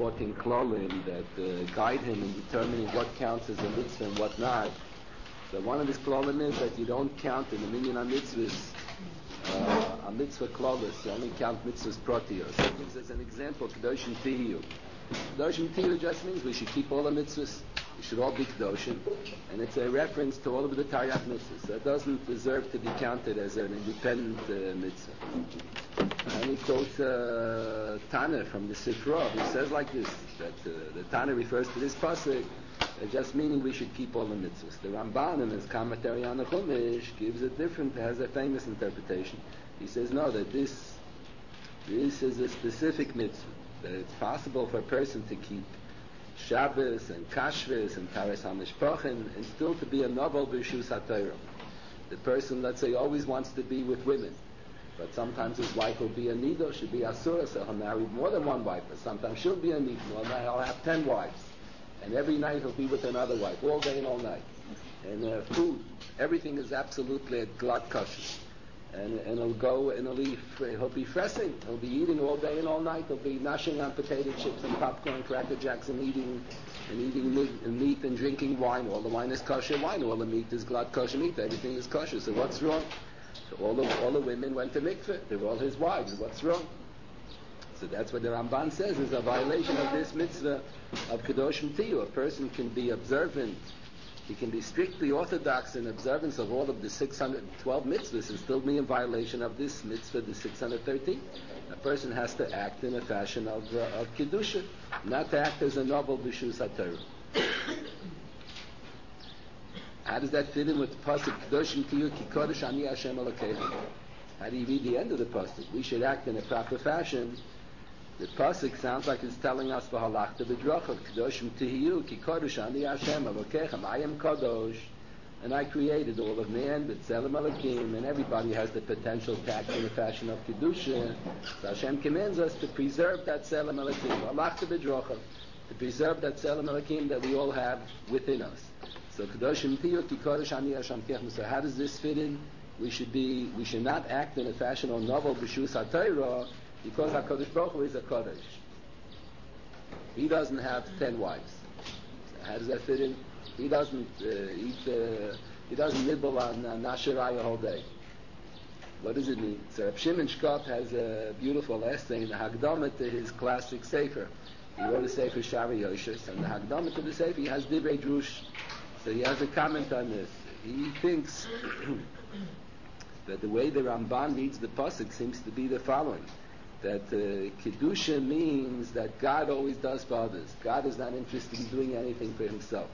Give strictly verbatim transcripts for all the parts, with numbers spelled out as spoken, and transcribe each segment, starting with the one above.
fourteen klolim that uh, guide him in determining what counts as a mitzvah and what not. So one of his klolim is that you don't count in the minyan ha-mitzvahs uh, a mitzvah klolis, you only count mitzvahs protios. He gives as an example, Kedoshim Tihiyu. Kedoshim Tihiyu just means we should keep all the mitzvahs. We should all be Kedoshim. And it's a reference to all of the Taryag mitzvahs. That doesn't deserve to be counted as an independent uh, mitzvah. And he quotes uh, Tana from the Sifra. He says like this, that uh, the Tana refers to this pasuk, uh, just meaning we should keep all the mitzvahs. The Ramban in his commentary on the Chumash gives a different, has a famous interpretation. He says no, that this this is a specific mitzvah, that it's possible for a person to keep Shabbos and Kashrus and Taras HaMishpachim and still to be a novel b'Rishus HaTorah. The person, let's say, always wants to be with women, but sometimes his wife will be a nido, she'll be asura, so he'll marry more than one wife, but sometimes she'll be a nido, well, he'll have ten wives, and every night he'll be with another wife, all day and all night. And uh, food, everything is absolutely a glad kosher. And, and he'll go and he'll, eat, he'll be fressing. He'll be eating all day and all night. He'll be gnashing on potato chips and popcorn, cracker jacks, and eating and eating meat and, meat and drinking wine. All the wine is kosher wine. All the meat is glad kosher meat. Everything is kosher. So what's wrong? So all the all the women went to mikveh. They were all his wives. What's wrong? So that's what the Ramban says is a violation of this mitzvah of Kedoshim Tihiyu. A person can be observant. He can be strictly orthodox in observance of all of the six hundred twelve mitzvahs and still be in violation of this mitzvah, the six hundred thirteen. A person has to act in a fashion of, uh, of Kedusha, not to act as a novel b'Rishus HaTorah. How does that fit in with the pasuk, Kedoshim Tihiyu ki kodesh ani Hashem Elokeichem? How do you read the end of the pasuk? We should act in a proper fashion. The pasuk sounds like it's telling us v'halachta b'drachav Kedoshim Tihiyu ki kodesh ani Hashem Elokeichem. I am kadosh, and I created all of man, b'tzelem Elokim, and everybody has the potential to act in the fashion of kedusha. So Hashem commands us to preserve that tzelem Elokim, v'halachta b'drachav, to preserve that tzelem Elokim that we all have within us. So Kedoshim Tihiyu ki kodesh ani Hashem Elokeichem. So how does this fit in? We should be, we should not act in a fashion of novel b'Rishus HaTorah, because HaKadosh Baruch Hu is a Kodesh. He doesn't have ten wives. How does that fit in? He doesn't uh, eat, uh, he doesn't nibble on uh, Nasharaya all day. What does it mean? So Reb Shimon Shkop has a beautiful essay in the Hagdama to his classic Sefer. He wrote a Sefer Shari Yoshus, and the Hagdama to the Sefer, he has Divrei Drush. So he has a comment on this. He thinks that the way the Ramban reads the pasuk seems to be the following: that uh, Kedusha means that God always does for others. God is not interested in doing anything for himself.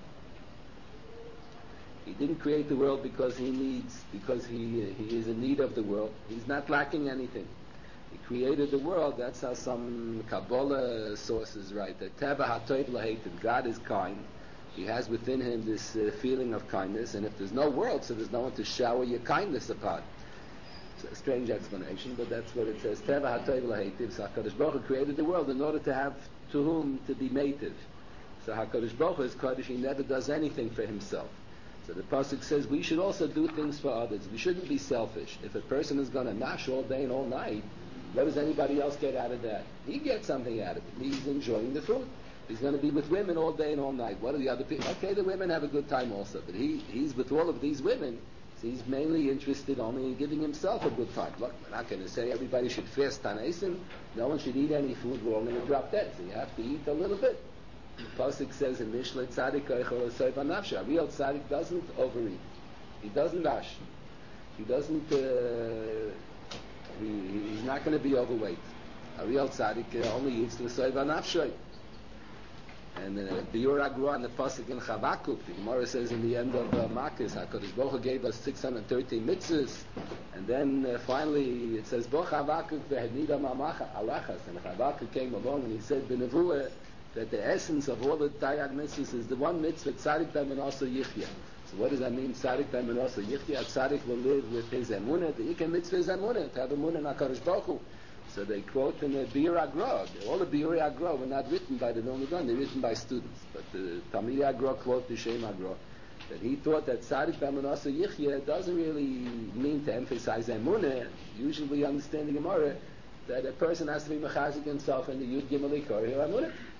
He didn't create the world because he needs, because he uh, he is in need of the world. He's not lacking anything. He created the world. That's how some Kabbalah sources write, that Teva HaTov L'Heitiv, God is kind. He has within him this uh, feeling of kindness, and if there's no world, so there's no one to shower your kindness upon. It's a strange explanation, but that's what it says. Teva HaTov L'Heitiv. So HaKadosh Baruch Hu created the world in order to have to whom to be mative. So HaKadosh Baruch Hu is Kodesh. He never does anything for himself. So the pasuk says we should also do things for others. We shouldn't be selfish. If a person is going to nash all day and all night, what does anybody else get out of that? He gets something out of it. He's enjoying the food. He's going to be with women all day and all night. What are the other people? Okay, the women have a good time also, but he, he's with all of these women. So he's mainly interested only in giving himself a good time. Look, we're not going to say everybody should fast Tanaisim. No one should eat any food. We're all going to drop dead. So you have to eat a little bit. The pasuk says in Mishle Tzadik Eichel Osei Banafsha. A real Tzadik doesn't overeat. He doesn't dash. He doesn't. Uh, he, he's not going to be overweight. A real Tzadik uh, only eats the Osei Banafsha. And uh, Biur Agro and the pasuk in Chavakuk, the Gemara says in the end of uh, Makis, HaKadosh Baruch Hu gave us six hundred thirteen mitzvahs, and then uh, finally it says Bo Chavakuk ve'henida mamacha alachas, and Chavakuk came along and he said b'nevuah that the essence of all the Taryag mitzvahs is the one mitzvah Tzadik ben Manasseh Yichya. So what does that mean? Tzadik ben Manasseh Yichya. Tzadik will live with his emunah. The Ikar mitzvah is emunah, to have emunah in HaKadosh Baruch Hu. So they quote in the Biur Agro. All the Biur Agro were not written by the Vilna Gaon, they're written by students. But the Talmidei Agro quote the Shem Agro that he thought that Tzadik ben Manasseh Yichya doesn't really mean to emphasize emunah. Usually we understand the Gemara that a person has to be mechazik himself in the Yud Gimel Ikar emunah.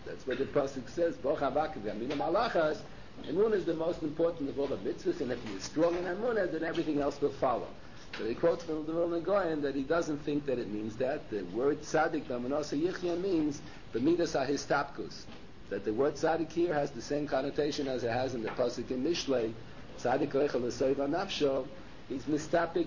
That's what the pasuk says. Boch havakim v'amina malachas. Emunah is the most important of all the mitzvahs, and if you're strong in emunah, then everything else will follow. So he quotes from the Vilna Gaon that he doesn't think that it means that. The word tzaddik, B'manasa Yichya, means b'midas hahistapkus. That the word tzaddik here has the same connotation as it has in the pasuk in Mishlei. Tzaddik reichel l'soiva nafsho. He's mistapik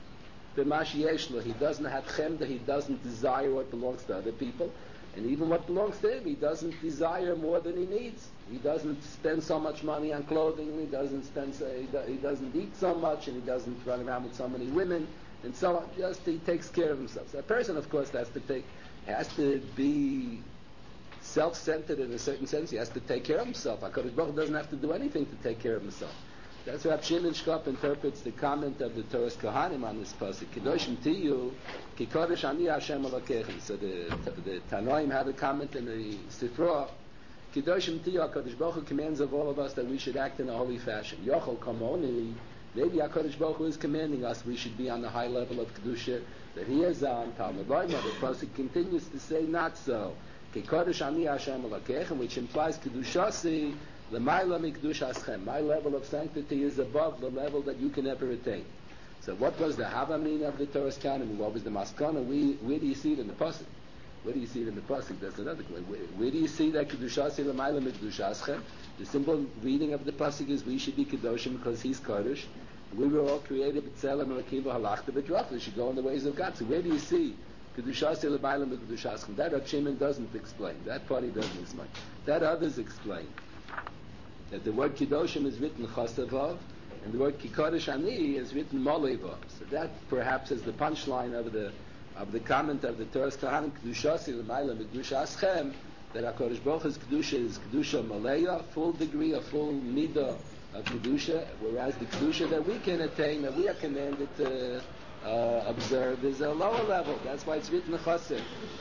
b'mashi yeshlo. He doesn't have chemda. He doesn't desire what belongs to other people, and even what belongs to him, he doesn't desire more than he needs. He doesn't spend so much money on clothing. He doesn't spend. So, he, do, he doesn't eat so much, and he doesn't run around with so many women, and so on. Just he takes care of himself. So a person, of course, has to take, has to be self-centered in a certain sense. He has to take care of himself. HaKadosh Baruch Hu doesn't have to do anything to take care of himself. That's why Shimon Shkop interprets the comment of the Torah's Kohanim on this pasuk. Kedoshim tiyu, ki kodesh ani Hashem Elokechem. So the the Tanoim have a comment in the Sifra. Kedoshim tiyu, HaKadosh Baruch Hu commands of all of us that we should act in a holy fashion. Yochel kamoni. Maybe HaKadosh Baruch Hu is commanding us we should be on the high level of kedusha that He is on. Talmud Loima. The pasuk continues to say not so. Ki kodesh ani Hashem Elokechem, which implies kedushasi. The my level of sanctity is above the level that you can ever attain. So what was the Havamina of the Torah's canon? What was the Maskana? We, where do you see it in the Pasuk? Where do you see it in the Pasuk? That's another question. Where, where do you see that Kedushasi l'mayla mikdushaschem? The simple reading of the Pasuk is we should be Kedoshim because He's Kodesh. We were all created b'tzelem and halachta b'drach. We should go in the ways of God. So where do you see Kedushasi l'mayla mikdushaschem? That Rav Shimon doesn't explain. That part he doesn't explain. That others explain. That the word Kedoshim is written Chasavav, and the word Kikodesh Ani is written Molevav. So that perhaps is the punchline of the of the comment of the Torah's Kohanim, Kedushasi l'mayla mikdushaschem, that HaKadosh Baruch Hu's Kedusha is Kedusha Maleya, full degree, a full midah of Kedusha, whereas the Kedusha that we can attain, that we are commanded to uh, observe, is a lower level. That's why it's written Chasav.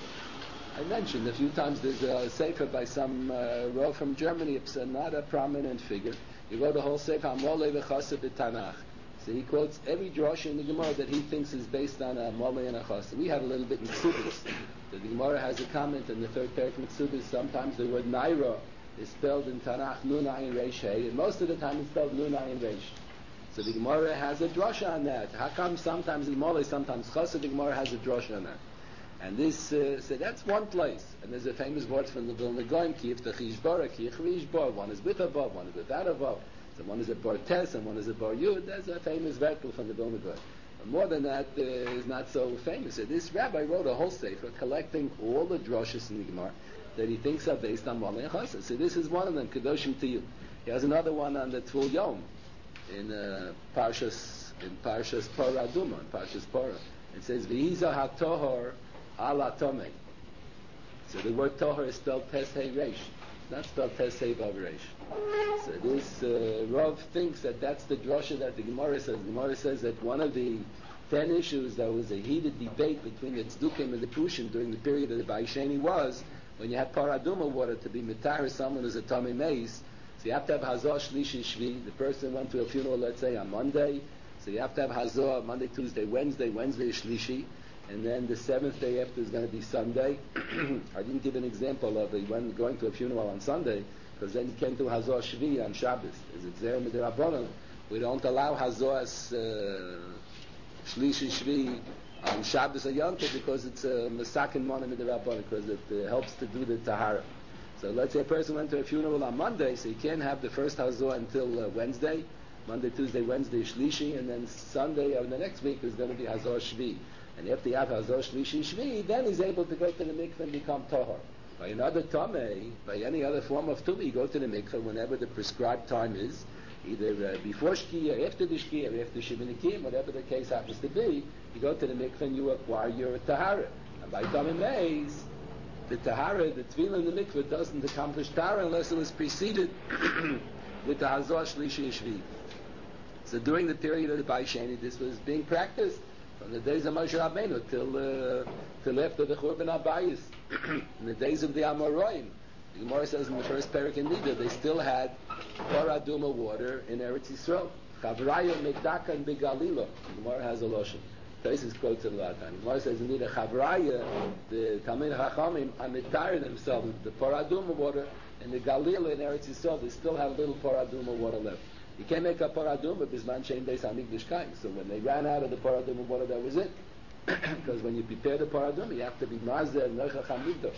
I mentioned a few times there's a sefer by some uh, Rav from Germany. It's uh, not a prominent figure. He wrote a whole sefer, Amolei v'chassid b'Tanach. So he quotes every drasha in the Gemara that he thinks is based on a Molei and a Chassid. We had a little bit in Ksubis. The Gemara has a comment in the third parak in Ksubis. Sometimes the word Naira is spelled in Tanakh Nun Ayin Reish Hey, and most of the time it's spelled Nun Ayin Reish. So the Gemara has a drasha on that. How come sometimes in Molei, sometimes Chassid? The Gemara has a drasha on that. And this, uh, so that's one place. And there's a famous word from the Vilna Gaon, ki yiftach yishbara, ki yichri. One is with a vav, one is without a vav. So one is a bar tes and one is a bar yud. There's a famous vertical from the Vilna Gaon. But more than that uh, is not so famous. So this rabbi wrote a whole sefer collecting all the droshes in the Gemara that he thinks are based on Molei and Chassid. So this is one of them, Kedoshim to you. He has another one on the Tvul Yom in uh, Parshas in Parshas Parah Aduma, in Parshas Parah. It says V'hiza hatohor ala tomei. So the word tohar is spelled tes hey reish, not spelled tes hey vav reish. So this uh, Rav thinks that that's the drasha that the Gemara says. The Gemara says that one of the ten issues that was a heated debate between the Tzdukim and the Prushim during the period of the Baisheni was when you have paraduma water to be mitar someone who's a tomei meis. So you have to have hazor shlishi shvi. The person went to a funeral, let's say on Monday. So you have to have hazor Monday, Tuesday, Wednesday. Wednesday is shlishi. And then the seventh day after is going to be Sunday. I didn't give an example of it when going to a funeral on Sunday, because then you can't do Hazor Shvi on Shabbos. Is it Zerah Midrabanan? We don't allow Hazor's uh, Shlishi Shvi on Shabbos or Yom Tov because it's a Masakin Mona Midrabanan, because it uh, helps to do the Tahara. So let's say a person went to a funeral on Monday, so you can't have the first Hazor until uh, Wednesday. Monday, Tuesday, Wednesday, Shlishi, and then Sunday or the next week is going to be Hazor Shvi. And if they have Hazor Shlishi Shvi, then he's able to go to the mikveh and become Tohar. By another Tomei, by any other form of Tumah, you go to the mikveh whenever the prescribed time is, either uh, before Shkia, after the Shkia, or after Shivinikim, whatever the case happens to be, you go to the mikveh and you acquire your Tahara. And by Tomei Meis, the Tahara, the Tefillah in the mikveh doesn't accomplish Tahara unless it was preceded with the Hazor Shlishi Shvi. So during the period of the Baisheni, this was being practiced. From the days of Moshe Rabbeinu till uh, till after the Churban Abayis, in the days of the Amoraim, the Gemara says in the first parak in Nida, they still had paraduma water in Eretz Yisrael. Chavraya Medaka and Begalila. The Gemara has a lotion. Tosis quotes it a lot of times. Gemara says indeed a chavraya, the Talmid Chachamim are mitared themselves the paraduma water, and the Galil in Eretz Yisrael they still have a little paraduma water left. You can't make a paraduma bisman shein beis hamikdash kaim. So when they ran out of the paraduma water, that was it. Because when you prepare the paraduma, you have to be mazeh nechach hamikdash.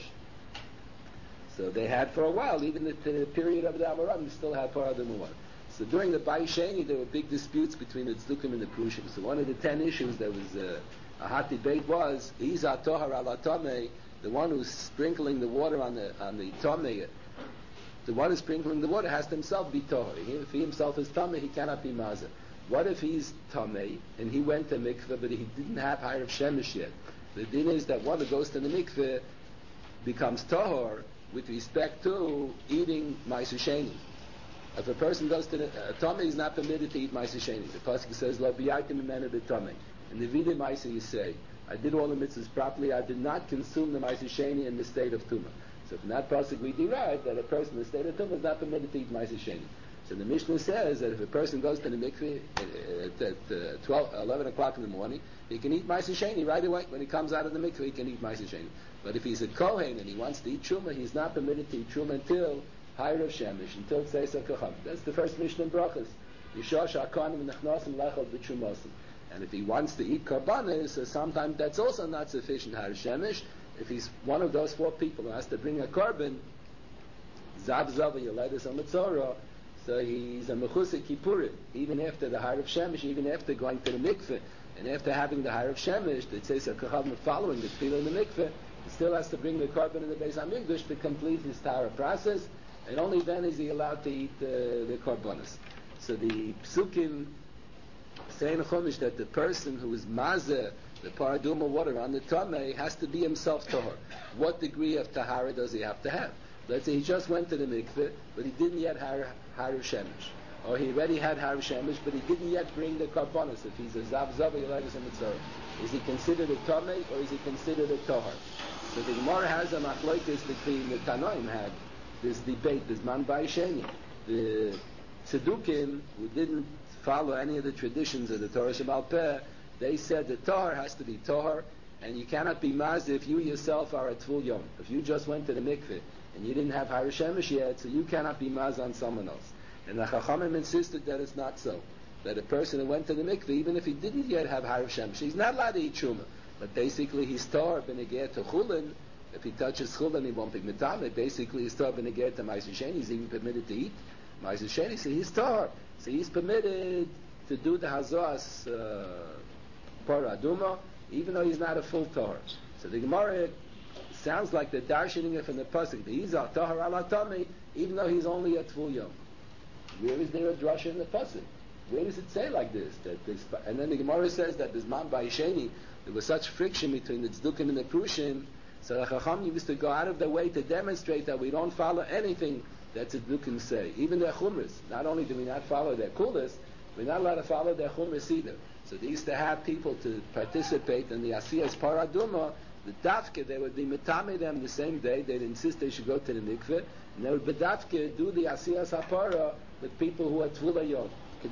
So they had for a while, even the, the period of the Amoram, you still had paraduma water. So during the Bai Sheni, there were big disputes between the Tzdukim and the Prushim. So one of the ten issues that was uh, a hot debate was, Iza Tohar ala Tomei, the one who's sprinkling the water on the on the Tomei, the one who's sprinkling the water has to himself be Tohar. If he himself is Tomei, he cannot be Mazah. What if he's Tomei, and he went to mikveh, but he didn't have Hayr of Shemesh yet? The din is that one who goes to the mikveh becomes Tohar with respect to eating Ma'aser Sheni. If a person goes to the uh, Tomei, is not permitted to eat Ma'aser Sheni. The pasuk says, "Lo biyaytim imenu b'Tomei." In the Videi Ma'aser you say, "I did all the mitzvahs properly. I did not consume the Ma'aser Sheni in the state of Tumah." So from that pasuk we derive that a person in the state of Tumah is not permitted to eat Ma'aser Sheni. So the Mishnah says that if a person goes to the mikveh at, at uh, twelve, eleven o'clock in the morning, he can eat Ma'aser Sheni right away. When he comes out of the mikveh, he can eat Ma'aser Sheni. But if he's a Kohen and he wants to eat Truma, he's not permitted to eat Truma until Hayr of Shemesh, until Tzeis HaKacham. That's the first Mishnah in Brachas. Yishosh HaKohanim Nechnosim Lechol B'Trumosim. And if he wants to eat Karbanis, so sometimes that's also not sufficient Hayr of Shemesh. If he's one of those four people who has to bring a Karban, Zav Zav Yoledus HaMetzorah, so he's a Mechusik Kippurim, even after the Hayr of Shemesh, even after going to the mikveh, and after having the Hayr of Shemesh, the Tzeis HaKacham following the Tefillah in the mikveh, he still has to bring the Karban in the Beis HaMikdash to complete his Tahara process, and only then is he allowed to eat uh, the Karbanis. So the Psukim say in Chumash that the person who is Mazeh, the Paraduma water on the Tomei, has to be himself Tahor. What degree of Tahara does he have to have? Let's say he just went to the mikveh, but he didn't yet have Hayr of Shemesh. Or he already had Hayr of Shemesh, but he didn't yet bring the Karbanis. If he's a Zav Zav Yoledus HaMetzorah, is he considered a Tomei or is he considered a Tahor? So the Gemara has a machlokes between the Tanoim had this debate, this man Bai Sheni. The Tzedukim, who didn't follow any of the traditions of the Torah Shemal Peh, they said the Tahor has to be Tahor, and you cannot be Mazeh if you yourself are a Tvul Yom. If you just went to the mikveh and you didn't have Hayr Shemesh yet, so you cannot be Mazeh on someone else. And the Chachamim insisted that it's not so. That a person who went to the mikveh, even if he didn't yet have Hayr Shemesh, he's not allowed to eat Truma. But basically he's Tahor b'negeh to Chulin. If he touches Chulin, he won't be Mitame. Basically he's Tahor b'negeh to Ma'aser Sheni. He's even permitted to eat Ma'aser Sheni, so he's Tahor. So he's permitted to do the Hazos uh, Paraduma, even though he's not a full Tahor. So the Gemara sounds like the darshaning it from the pasuk. He's a Tahor ala Tami, even though he's only a Tvul Yom. Where is there a drasha in the pasuk? Where does it say like this? That this, and then the Gemara says that this man Bai Sheni, there was such friction between the Tzdukim and the Prushim, so the Chacham used to go out of their way to demonstrate that we don't follow anything that the Tzdukim say. Even their Chumras. Not only do we not follow their Kulas, we're not allowed to follow their Chumras either. So they used to have people to participate in the Asiyas Paraduma, the Dafke, they would be Mitame them the same day, they'd insist they should go to the mikveh, and they would Bedafke do the Asiyas HaPara with people who are Tvul Yom.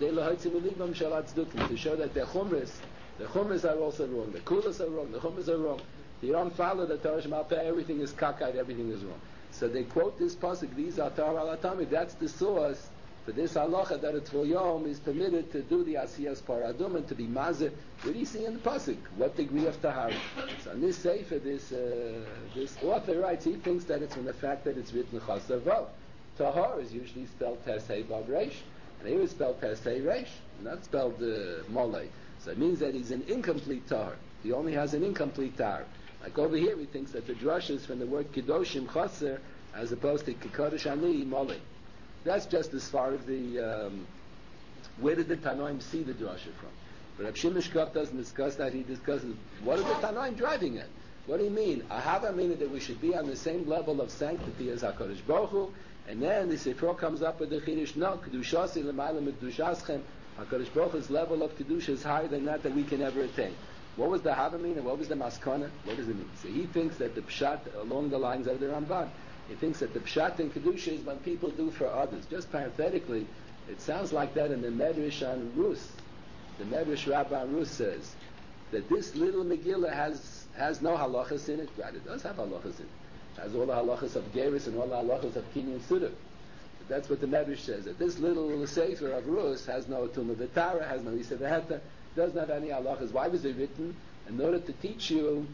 To show that their chumras, the chumras are also wrong, the kulas are wrong, the chumras are wrong. If you don't follow the Torah Shemal Peh, everything is kakait, everything is wrong. So they quote this pasuk, these are Tahor ala Tami, that's the source for this halacha that a Tvul Yom is permitted to do the Asiyas Paradum and to be mazeh. What do you see in the pasuk? What degree of tahara? So on this sefer, this uh, this author writes, he thinks that it's from the fact that it's written chasav vav. Tahar is usually spelled tes hey vav reish. And here is spelled Pesei Reish, not spelled uh, Mole. So it means that he's an incomplete Tahar. He only has an incomplete Tahar. Like over here, he thinks that the drush is from the word Kedoshim Chaser, as opposed to Kekodesh Ani Mole. That's just as far as the, um, where did the Tanoim see the drasha from? But Rav Shimon Shkop doesn't discuss that. He discusses, what are the Tanoim driving at? What do you mean? Ahava meaning that we should be on the same level of sanctity as HaKadosh Baruch Hu. And then the Sifro comes up with the Chiddush, no, Kedushasi l'mayla m'kedushaschem. HaKadosh Baruch Hu's level of Kedusha is higher than that that we can ever attain. What was the Hava mean and what was the Maskana? What does it mean? So he thinks that the Pshat, along the lines of the Ramban, he thinks that the Pshat in Kedusha is when people do for others. Just parenthetically, it sounds like that in the Medrash on Rus. The Medrash Rabbi Rus says that this little Megillah has has no halachas in it. Right, it does have halachas in it. It has all the halachas of Geras and all the halachas of Kinyan Suda. That's what the Medrash says. That this little Sefer of Rus has no Tumah V'Tara, has no Isa V'Heta, doesn't have any halachas. Why was it written? In order to teach you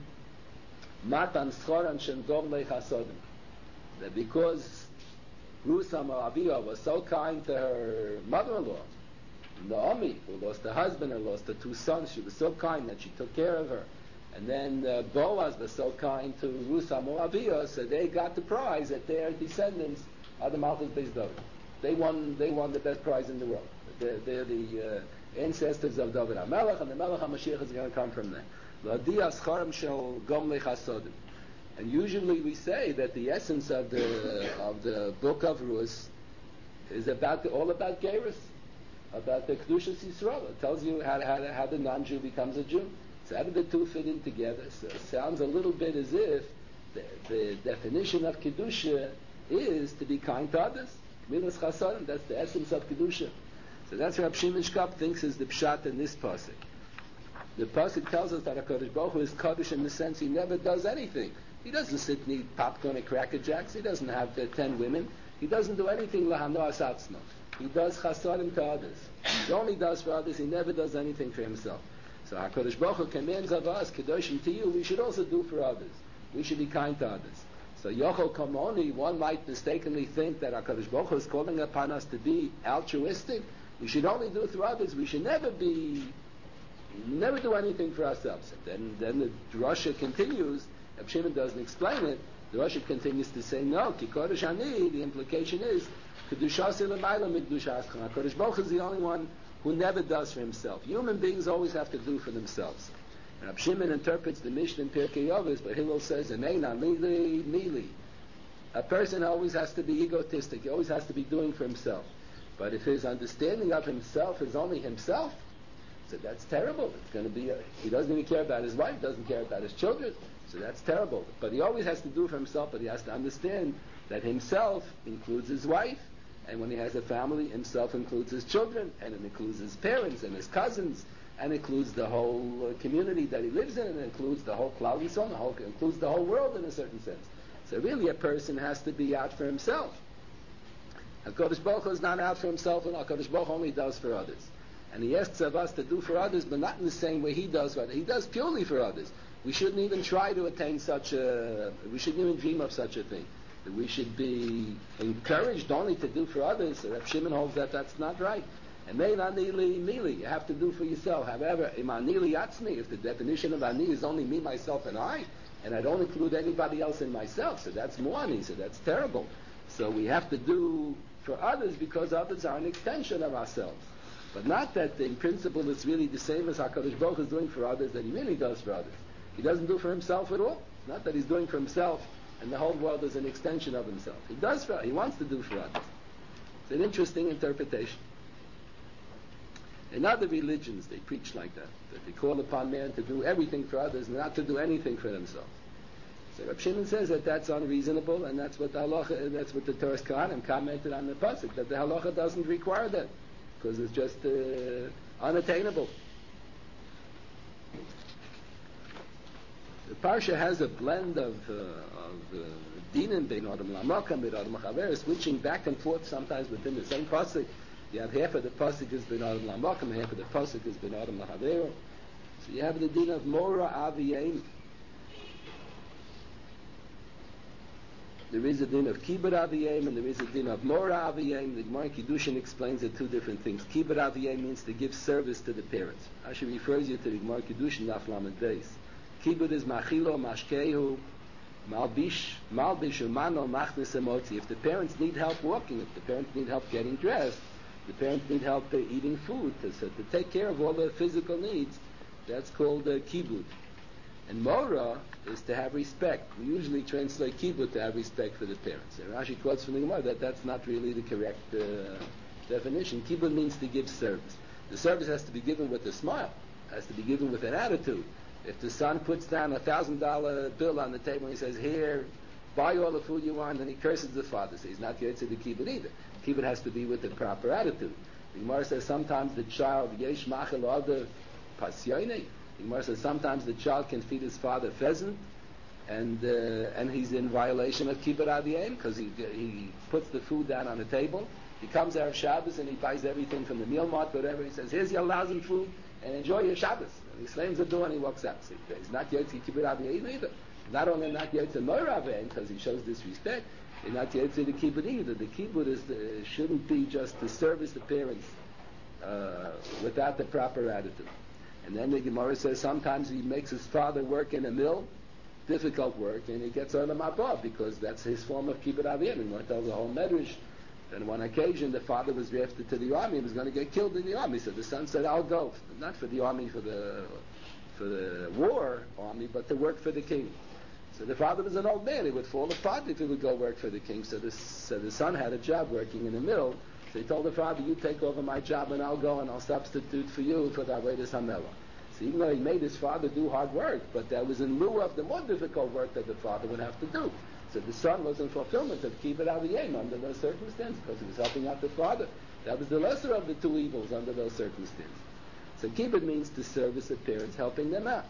Matan Schoran Shem Dom Lechasodim. That because Rus HaMoaviyah was so kind to her mother-in-law, Naomi, who lost her husband and lost her two sons, she was so kind that she took care of her. And then uh, Boaz was so kind to Rus HaMoaviyah, so they got the prize that their descendants are the Malchus Beis David. They won. They won the best prize in the world. They're, they're the uh, ancestors of David HaMelech, and the Melech HaMashiach is going to come from them. L'adiyas charem shel gomlei chasodim. And usually we say that the essence of the of the book of Rus is about the, all about Geras, about the Kedushas Yisrael. It tells you how how, how the non-Jew becomes a Jew. So how do the two fit in together? So it sounds a little bit as if the, the definition of Kedusha is to be kind to others. Milas Chasodim, that's the essence of Kedusha. So that's what Reb Shimon Shkop thinks is the pshat in this pasuk. The pasuk tells us that HaKadosh Baruch Hu is Kaddish in the sense he never does anything. He doesn't sit and eat popcorn and Cracker Jacks. He doesn't have uh, ten women. He doesn't do anything lahanoas atzmo. He does chasodim to others. He only does for others. He never does anything for himself. So HaKadosh Baruch Hu commands of us, Kedoshim to you, we should also do for others. We should be kind to others. So Yochel Kamoni, one might mistakenly think that HaKadosh Baruch Hu is calling upon us to be altruistic. We should only do through others. We should never be, never do anything for ourselves. And then, then the Drasha continues. Reb Shimon doesn't explain it. The Drasha continues to say, no, Ki Kodesh Ani, the implication is, Kedushasi l'mayla mikdushas chana. HaKadosh Baruch Hu is the only one who never does for himself. Human beings always have to do for themselves. And Reb Shimon interprets the Mishnah in Pirkei Avos, but Hillel says, "Emeina mili mili." A person always has to be egotistic. He always has to be doing for himself. But if his understanding of himself is only himself, so that's terrible. It's going to be. A, he doesn't even care about his wife. Doesn't care about his children. So that's terrible. But he always has to do for himself. But he has to understand that himself includes his wife, and when he has a family, himself includes his children, and it includes his parents and his cousins. And includes the whole uh, community that he lives in, and it includes the whole Klal Yisrael, the whole includes the whole world in a certain sense. So really, a person has to be out for himself. HaKadosh Baruch Hu is not out for himself, and HaKadosh Baruch Hu only does for others. And he asks of us to do for others, but not in the same way he does for others. He does purely for others. We shouldn't even try to attain such a. We shouldn't even dream of such a thing. That we should be encouraged only to do for others. So Reb Shimon holds that that's not right. And may anili mili, you have to do for yourself. However, im anili yatzmi, if the definition of ani is only me, myself, and I, and I don't include anybody else in myself, so that's more ani, so that's terrible. So we have to do for others because others are an extension of ourselves. But not that in principle it's really the same as HaKadosh Baruch Hu is doing for others that he really does for others. He doesn't do for himself at all. It's not that he's doing for himself and the whole world is an extension of himself. He does for, he wants to do for others. It's an interesting interpretation. In other religions, they preach like that, that they call upon man to do everything for others and not to do anything for themselves. So Reb Shimon says that that's unreasonable, and that's what the halacha, that's what the Torah Kohanim commented on the pasuk, that the halacha doesn't require that, because it's just uh, unattainable. The parsha has a blend of uh, of uh, dinim bein adam lamakam bein adam chaver, switching back and forth sometimes within the same pasuk. You have half of the pasuk is ben adam lamakam, half of the pasuk is ben adam lachaver. So you have the din of mora aviyim. There is a din of kibbut aviyim and there is a din of mora aviyim. The Gemara in Kiddushin explains the two different things. Kibbut aviyim means to give service to the parents. Actually refers you to the Gemara in Kiddushin Daf Lamed Beis. Kibbut is machilo mashkehu malbish malbish umano machnes emotzi. If the parents need help walking, if the parents need help getting dressed, the parents need help uh, eating food, to, so to take care of all their physical needs, that's called uh, kibbut. And mora is to have respect. We usually translate kibbut to have respect for the parents. And Rashi quotes from the Gemara that that's not really the correct uh, definition. Kibbut means to give service. The service has to be given with a smile. It has to be given with an attitude. If the son puts down a thousand dollar bill on the table and he says, "Here, buy all the food you want," and he curses the father, so he's not going to the kibbut either. Kibbut has to be with the proper attitude. The Gemara says sometimes the child yesh machel other pasyone. The Gemara says sometimes the child can feed his father pheasant, and uh, and he's in violation of kibbud aviyim because he he puts the food down on the table. He comes out of Shabbos and he buys everything from the meal mart, whatever. He says, "Here's your lousy food, and enjoy your Shabbos." And he slams the door and he walks out. So he's not yotzi kibbud aviyim either. Not only not yotzi noira aviyim because he shows disrespect, he's not yotzi the kibbud either. The kibbud is the, shouldn't be just to service the parents uh, without the proper attitude. And then the Gemara says sometimes he makes his father work in a mill, difficult work, and he gets on the mabah because that's his form of kibbud aviyim. And one tells the whole medrash. And one occasion, the father was drafted to the army and was going to get killed in the army. So the son said, "I'll go, not for the army, for the for the war army, but to work for the king." So the father was an old man; he would fall apart if he would go work for the king. So the so the son had a job working in the mill. So he told the father, "You take over my job, and I'll go and I'll substitute for you for the Avodas Hamela." So even though he made his father do hard work, but that was in lieu of the more difficult work that the father would have to do. So the son was in fulfillment of kibbud aviyim under those circumstances because he was helping out the father. That was the lesser of the two evils under those circumstances. So kibbud means to service the parents, helping them out.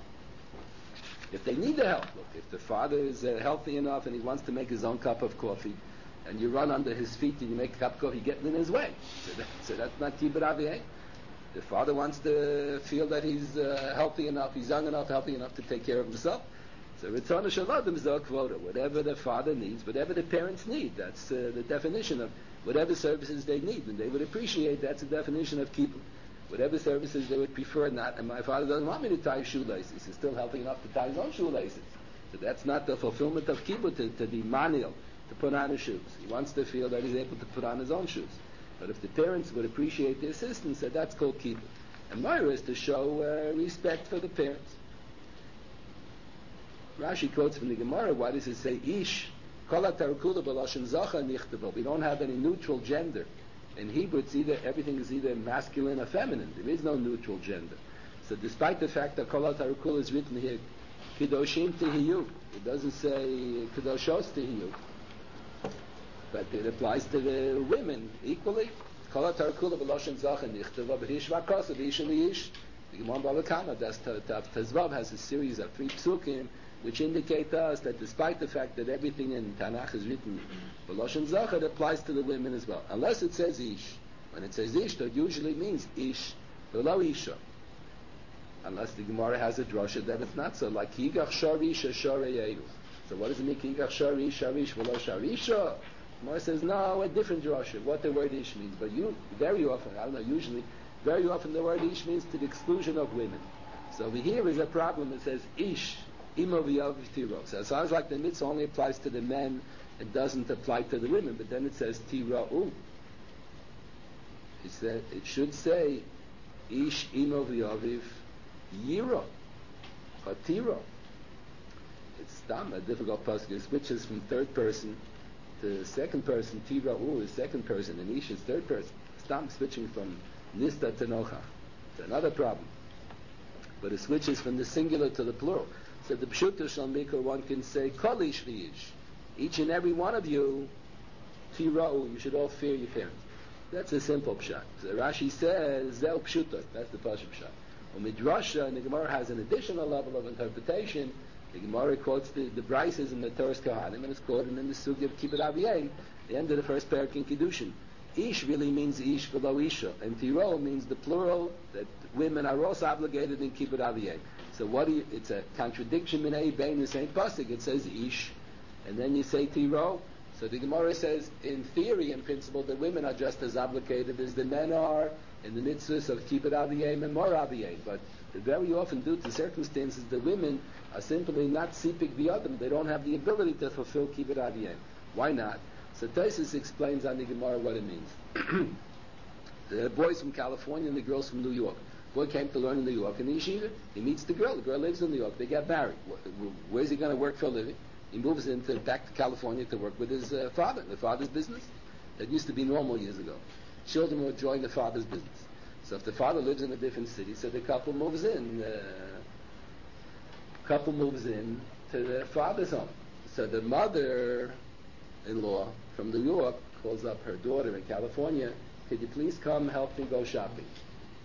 If they need the help, look, if the father is uh, healthy enough and he wants to make his own cup of coffee, and you run under his feet and you make a cup of coffee, you're getting in his way. So, that, so that's not kibbud aviyim. The father wants to feel that he's uh, healthy enough, he's young enough, healthy enough to take care of himself. So Ritzon Shaladim is a quota. Whatever the father needs, whatever the parents need, that's uh, the definition of whatever services they need, and they would appreciate. That's the definition of kibbud. Whatever services they would prefer not. And my father doesn't want me to tie shoelaces. He's still healthy enough to tie his own shoelaces. So that's not the fulfillment of kibbud to, to be maniel, to put on his shoes. He wants to feel that he's able to put on his own shoes. But if the parents would appreciate the assistance, then that's called kibbud. And Moira is to show uh, respect for the parents. Rashi quotes from the Gemara, why does it say ish? We don't have any neutral gender. In Hebrew, it's either, everything is either masculine or feminine. There is no neutral gender. So despite the fact that Kol HaTarukul is written here, Kedoshim Tihiyu, it doesn't say Kedoshos Tihiyu. But it applies to the women equally. Kol HaTarukul b'Loshen Zacha Nichteva, b'Hish V'Akasa, B'ish U'Yish. The Gemara Bava Kama, that's Tezvav, has a series of three psukim which indicate to us that despite the fact that everything in Tanakh is written B'Loshen Zacha, it applies to the women as well. Unless it says Ish. When it says Ish, that usually means Ish below Isha. Unless the Gemara has a drasha that it's not so, like Higach Sharish Shareyehu. So what does it mean, Higach Sharish Sharish below Sharisha? Gemara says, no, a different drasha, what the word Ish means. But you, very often, I don't know, usually, very often the word Ish means to the exclusion of women. So over here is a problem, it says Ish, Imo V'Yav Tiro. So it sounds like the mitzvah only applies to the men, it doesn't apply to the women, but then it says Tira'u. It, said, it should say Ish Imo V'Yaviv Yiro, or Tiro. It's stam, a difficult pasuk. It switches from third person to second person. Tira'u is second person, and Ish is third person. Stam switching from Nista to Nochach. It's another problem. But it switches from the singular to the plural. So the Pshuta Shalmikra, one can say, Kol Ish V'ish. Each and every one of you, Tira'u, you should all fear your parents. That's a simple pshat. So Rashi says, Zel Pshuta, that's the Pasha pshat. Well, Midrasha, and the Gemara has an additional level of interpretation. The Gemara quotes the, the Brises in the Torah's Kohanim, and it's quoted in the Sugi of Kibbud Aviyim, the end of the first parak in Kiddushin. Ish really means Ish below Isha, and Tiro means the plural, that women are also obligated in Kibbud Aviyim. So what do you, it's a contradiction in A, Bain, the same pasuk. It says Ish, and then you say Tiro. So the Gemara says, in theory, in principle, the women are just as obligated as the men are in the mitzvahs of Kibbud Aviyim and Mor Aviyim. But very often, due to circumstances, the women are simply not sipik b'yadam. They don't have the ability to fulfill Kibbud Aviyim. Why not? So Tosfos explains on the Gemara what it means. The boys from California and the girls from New York. Boy came to learn in New York in the yeshiva. He meets the girl. The girl lives in New York. They get married. Where's he going to work for a living? He moves into back to California to work with his uh, father, the father's business. That used to be normal years ago. Children would join the father's business. So if the father lives in a different city, so the couple moves in. Uh, couple moves in to the father's home. So the mother-in-law from New York calls up her daughter in California. Could you please come help me go shopping?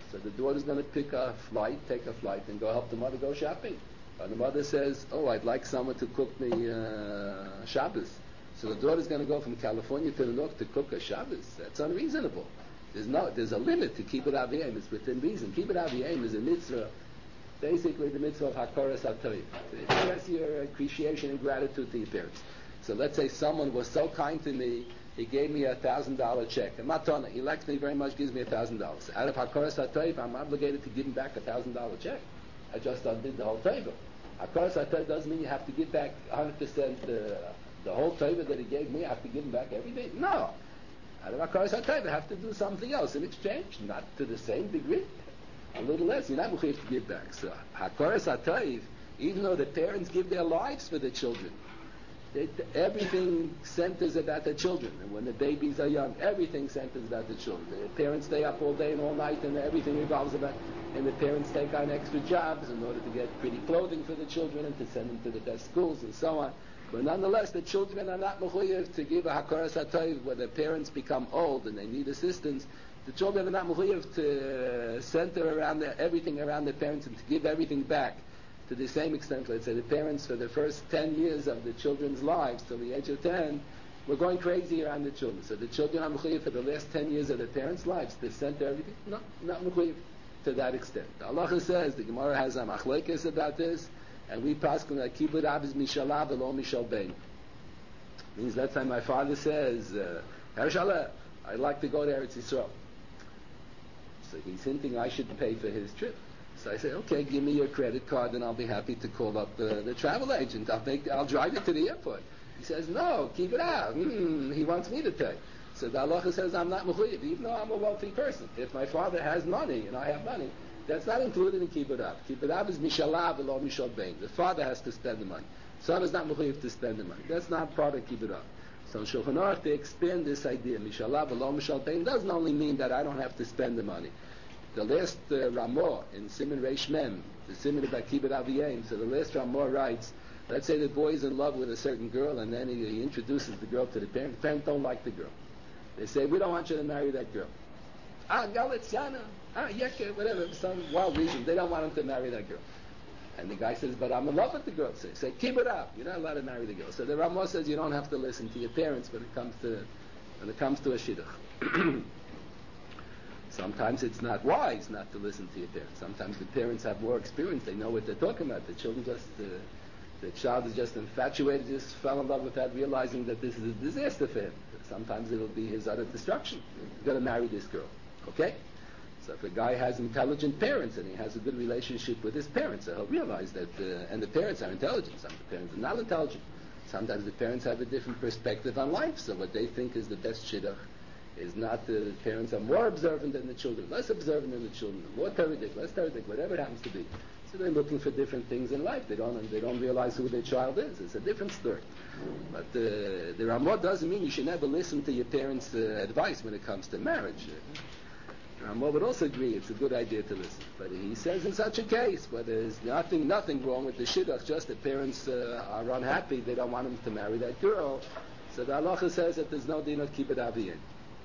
So the daughter's going to pick a flight, take a flight, and go help the mother go shopping. And the mother says, oh, I'd like someone to cook me uh, Shabbos. So the daughter's going to go from California to New York to cook a Shabbos. That's unreasonable. There's no, there's a limit to Kibbud Aviyim. It's within reason. Kibbud Aviyim is a mitzvah, basically the mitzvah of Hakoras HaToiv, to express your appreciation and gratitude to your parents. So let's say someone was so kind to me, he gave me a thousand dollar check. A matana, he likes me very much, gives me a thousand dollars. Out of Hakoras HaToiv, I'm obligated to give him back a thousand dollar check. I just undid the whole table. Hakoras HaToiv doesn't mean you have to give back one hundred percent uh, the whole table that he gave me. I have to give him back everything. No. Out of Hakoras HaToiv, I have to do something else in exchange, not to the same degree. A little less, you're not mechuyev to give back. So Hakoras HaToiv, even though the parents give their lives for the children, they, everything centers about the children. And when the babies are young, everything centers about the children. The parents stay up all day and all night, and everything revolves about. And the parents take on extra jobs in order to get pretty clothing for the children and to send them to the best schools and so on. But nonetheless, the children are not mechuyev to give a Hakoras HaToiv when the parents become old and they need assistance. The children are not mechuyev to center around the, everything around the parents and to give everything back to the same extent. Let's say the parents, for the first ten years of the children's lives, till the age of ten, were going crazy around the children. So the children are mechuyev for the last ten years of the parents' lives to center everything. No, not mechuyev to that extent. The halacha says, the Gemara has a machlekes about this, and we pass on that kibbud av is mishalav v'lo mishal bein. Means that time my father says, uh, Hershalah, I'd like to go to Eretz Yisrael. So he's hinting I should pay for his trip. So I say, okay, give me your credit card and I'll be happy to call up uh, the travel agent. I'll make, I'll drive you to the airport. He says, no, keep it out. Mm, he wants me to pay. So the halacha says I'm not mechuyev, even though I'm a wealthy person. If my father has money and I have money, that's not included in kibbud av. Kibbud av is mishalav v'lo mishal bein. The father has to spend the money. Son is not mechuyev to spend the money. That's not part of kibbud av. So in Shulchan Aruch they expand this idea. Mishalav v'lo mishal bein doesn't only mean that I don't have to spend the money. The last uh, Ramah in Siman Reish Mem, the Siman about kibbud aviyim. So the last Ramah writes, let's say the boy is in love with a certain girl, and then he, he introduces the girl to the parents. The parents don't like the girl. They say, we don't want you to marry that girl. Ah, Galitzana, ah, Yeke, whatever, for some wild reason. They don't want him to marry that girl. And the guy says, but I'm in love with the girl. So they say, keep it up. You're not allowed to marry the girl. So the Ramah says you don't have to listen to your parents when it comes to, when it comes to a shidduch. Sometimes it's not wise not to listen to your parents. Sometimes the parents have more experience. They know what they're talking about. The children just... Uh, The child is just infatuated, just fell in love without realizing that this is a disaster for him. Sometimes it'll be his utter destruction. He's got to marry this girl. Okay? So if a guy has intelligent parents and he has a good relationship with his parents, so he'll realize that, uh, and the parents are intelligent. Some of the parents are not intelligent. Sometimes the parents have a different perspective on life. So what they think is the best shidduch is not the, the parents are more observant than the children, less observant than the children, more Torah-dik, less Torah-dik, whatever it happens to be. So they're looking for different things in life. They don't they don't realize who their child is. It's a different story. But uh, the Ramah doesn't mean you should never listen to your parents' uh, advice when it comes to marriage. Uh, Ramah would also agree it's a good idea to listen. But he says in such a case, where there's nothing nothing wrong with the shidduch, just the parents uh, are unhappy, they don't want him to marry that girl. So the halacha says that there's no din of kibbud aviyim.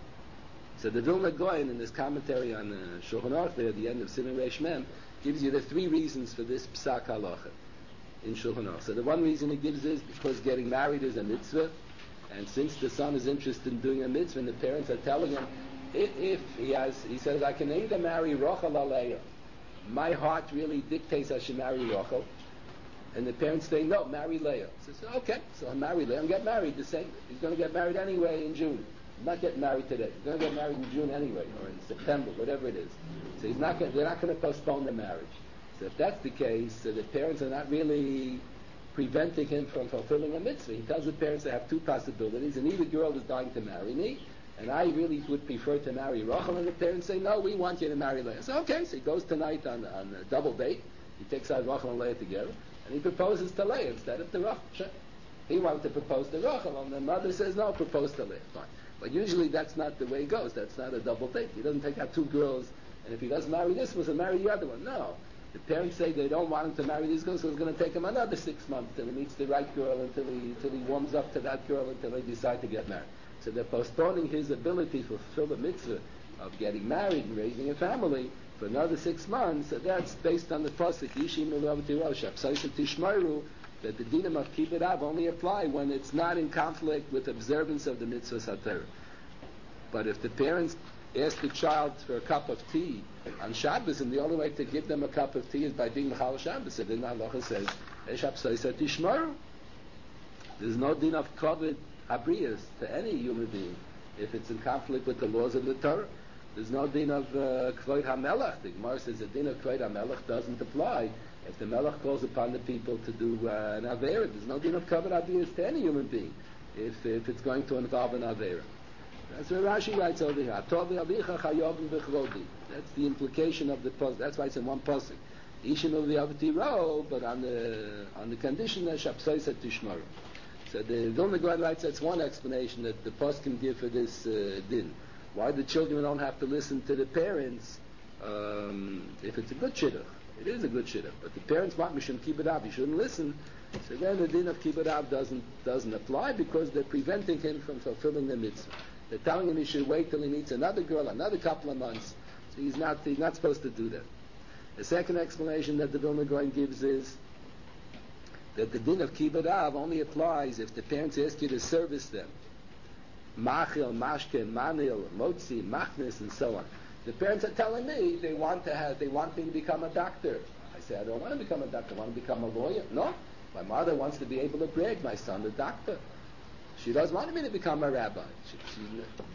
So the Vilna Gaon in this commentary on uh, Shulchan Aruch there at the end of Siman Reish Mem gives you the three reasons for this psak halacha in Shulchan Aruch. So the one reason he gives is because getting married is a mitzvah, and since the son is interested in doing a mitzvah, and the parents are telling him, if, if he has, he says, I can either marry Rachel or Leah. My heart really dictates I should marry Rachel, and the parents say, no, marry Leah. So he says, okay, so I'll marry Leah and get married. The same. He's going to get married anyway in June. Not get married today. He's going to get married in June anyway, or in September, whatever it is. So he's not going, they're not going to postpone the marriage. So if that's the case, so the parents are not really preventing him from fulfilling a mitzvah. He tells the parents they have two possibilities, and either girl is dying to marry me, and I really would prefer to marry Rachel, and the parents say, no, we want you to marry Leah. So okay, so he goes tonight on, on a double date. He takes out Rachel and Leah together, and he proposes to Leah instead of to Rachel. Sure. He wanted to propose to Rachel, and the mother says, no, propose to Leah. Fine. But usually that's not the way it goes. That's not a double date. He doesn't take out two girls, and if he doesn't marry this one, he'll marry the other one. No. The parents say they don't want him to marry these girls, so it's going to take him another six months till he meets the right girl, until he, until he warms up to that girl, until they decide to get married. So they're postponing his ability to fulfill the mitzvah of getting married and raising a family for another six months, so that's based on the pasuk Yishim Ulavati Roshab. So Tishmaru, that the dinim of kibbud av only apply when it's not in conflict with observance of the mitzvahs haTorah. But if the parents ask the child for a cup of tea on Shabbos, and the only way to give them a cup of tea is by being Mechal Shabbos, so then Allah says, Eshab Soisa Tishmaru. There's no din of kavod abrius to any human being if it's in conflict with the laws of the Torah. There's no din of kvod hamelech. The Gemara says the din of kvod hamelech doesn't apply if the melech calls upon the people to do uh, an avera. There's no din of kavod abrius to any human being if if it's going to involve an avera. That's what Rashi writes over here. That's the implication of the pasuk. That's why it's in one pasuk. Ishim Ulavati Ro, but on the on the condition that Shapsoisa Tishmaru. So the Vilna Gaon writes that's one explanation that the pasuk can give for this uh, din. Why the children don't have to listen to the parents um, if it's a good shidduch. It is a good shidduch, but the parents want Mishum Kibbud Av, you shouldn't listen. So then the din of Kibbud Av doesn't doesn't apply because they're preventing him from fulfilling the mitzvah. They're telling him he should wait till he meets another girl, another couple of months. So he's not he's not supposed to do that. The second explanation that the Vilna Gaon gives is that the din of Kibbud Av only applies if the parents ask you to service them. Machil, Mashke, Manil, Motzi, Machnis, and so on. The parents are telling me they want to have, they want me to become a doctor. I say, I don't want to become a doctor, I want to become a lawyer. No, my mother wants to be able to brag, my son, a doctor. She doesn't want me to become a rabbi. She, she,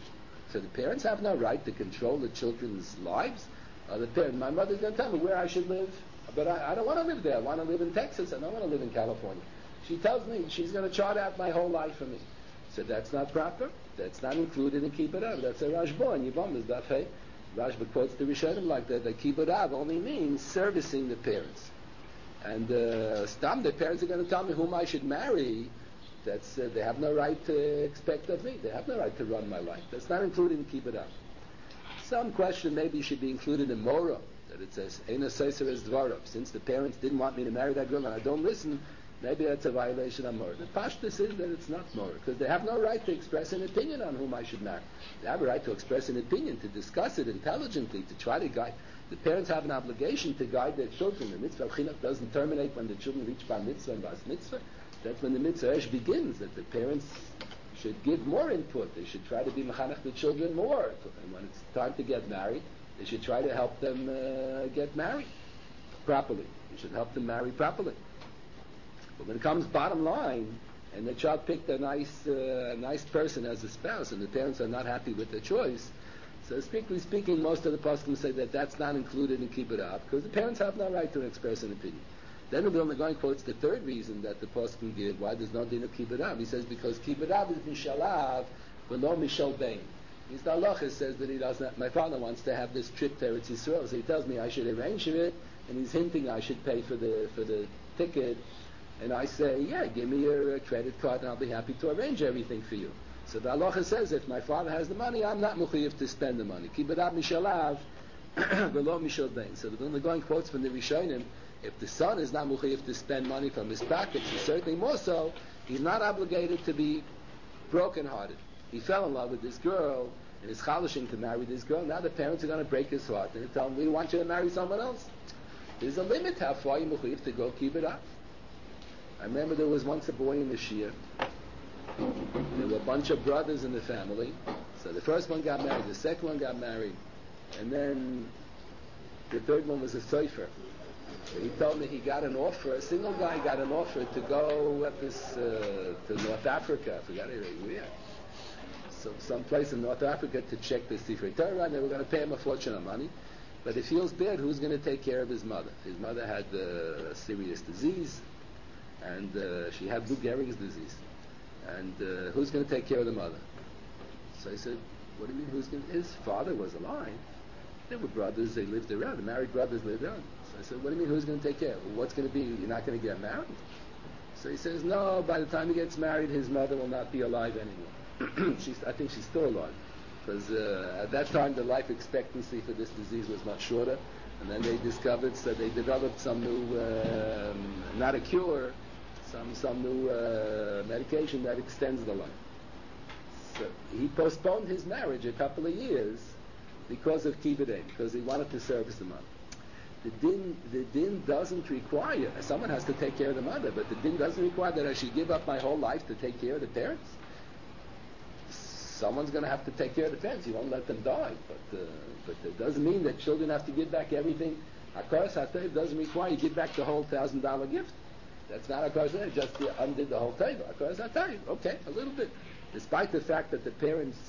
so the parents have no right to control the children's lives. Uh, the parent, my mother's going to tell me where I should live, but I, I don't want to live there. I want to live in Texas. I don't want to live in California. She tells me she's going to chart out my whole life for me. So that's not proper. That's not included in Kibbud Av. That's a Rashba and Yibam is Daf Hey. Rashba quotes the Rishonim like that. That Kibbud Av only means servicing the parents. And uh, Stam, the parents are going to tell me whom I should marry. That's uh, they have no right to expect of me. They have no right to run my life. That's not included in Kibbud Av. Some question maybe should be included in Mora, that it says Eina Seiser es Dvarav. Since the parents didn't want me to marry that girl and I don't listen, maybe that's a violation of Mora. The Pashtus is that it's not Mora, because they have no right to express an opinion on whom I should marry. They have a right to express an opinion, to discuss it intelligently, to try to guide. The parents have an obligation to guide their children. The mitzvah chinuch doesn't terminate when the children reach bar mitzvah and bas mitzvah. That's when the mitzvah esh begins, that the parents should give more input. They should try to be mechanech the children more. And when it's time to get married, they should try to help them uh, get married properly. They should help them marry properly. But when it comes bottom line, and the child picked a nice, uh, nice person as a spouse, and the parents are not happy with the choice, so strictly speaking, most of the poskim say that that's not included in Kibbud Av, because the parents have no right to express an opinion. Then the Vilna Gaon quotes the third reason that the poskim give why there's no din of Kibbud Av. He says because Kibbud Av is mishalav, v'lo mishal bein. His halacha says that he doesn't. My father wants to have this trip to Eretz Yisrael, so he tells me I should arrange it, and he's hinting I should pay for the for the ticket. And I say, yeah, give me your uh, credit card and I'll be happy to arrange everything for you. So the halacha says if my father has the money, I'm not mechuyev to spend the money. Kibbud Av mishalav, v'lo mishal bein. So the Vilna Gaon quotes from the Rishonim, if the son is not mechuyev to spend money from his pockets, he's certainly more so, he's not obligated to be brokenhearted. He fell in love with this girl, and is chalishing to marry this girl. Now the parents are going to break his heart and tell him, we want you to marry someone else. There's a limit how far you mechuyev to go Kibbud Av. I remember there was once a boy in the Shia. There were a bunch of brothers in the family. So the first one got married, the second one got married, and then the third one was a sofer. So he told me he got an offer, a single guy got an offer to go at this, uh, to North Africa. I forgot it, where. So someplace in North Africa to check the Sifrei Torah, and they were going to pay him a fortune of money. But he feels bad, who's going to take care of his mother? His mother had uh, a serious disease, and uh, she had Lou Gehrig's disease. And uh, who's going to take care of the mother? So I said, what do you mean, who's going to... His father was alive. They were brothers, they lived around. The married brothers lived around. So I said, what do you mean, who's going to take care? Well, what's going to be, you're not going to get married? So he says, no, by the time he gets married, his mother will not be alive anymore. she's, I think she's still alive. Because uh, at that time, the life expectancy for this disease was much shorter. And then they discovered, so they developed some new, uh, not a cure, some some new uh, medication that extends the life. So he postponed his marriage a couple of years because of kibbutz, because he wanted to service the mother. The din, the din doesn't require, someone has to take care of the mother, but the din doesn't require that I should give up my whole life to take care of the parents. Someone's going to have to take care of the parents. You won't let them die, but uh, but it doesn't mean that children have to give back everything. Hakaras HaTov doesn't require you give back the whole thousand dollar gift. That's not Hakaras HaTov. Just undid the whole table. Hakaras HaTov, okay, a little bit, despite the fact that the parents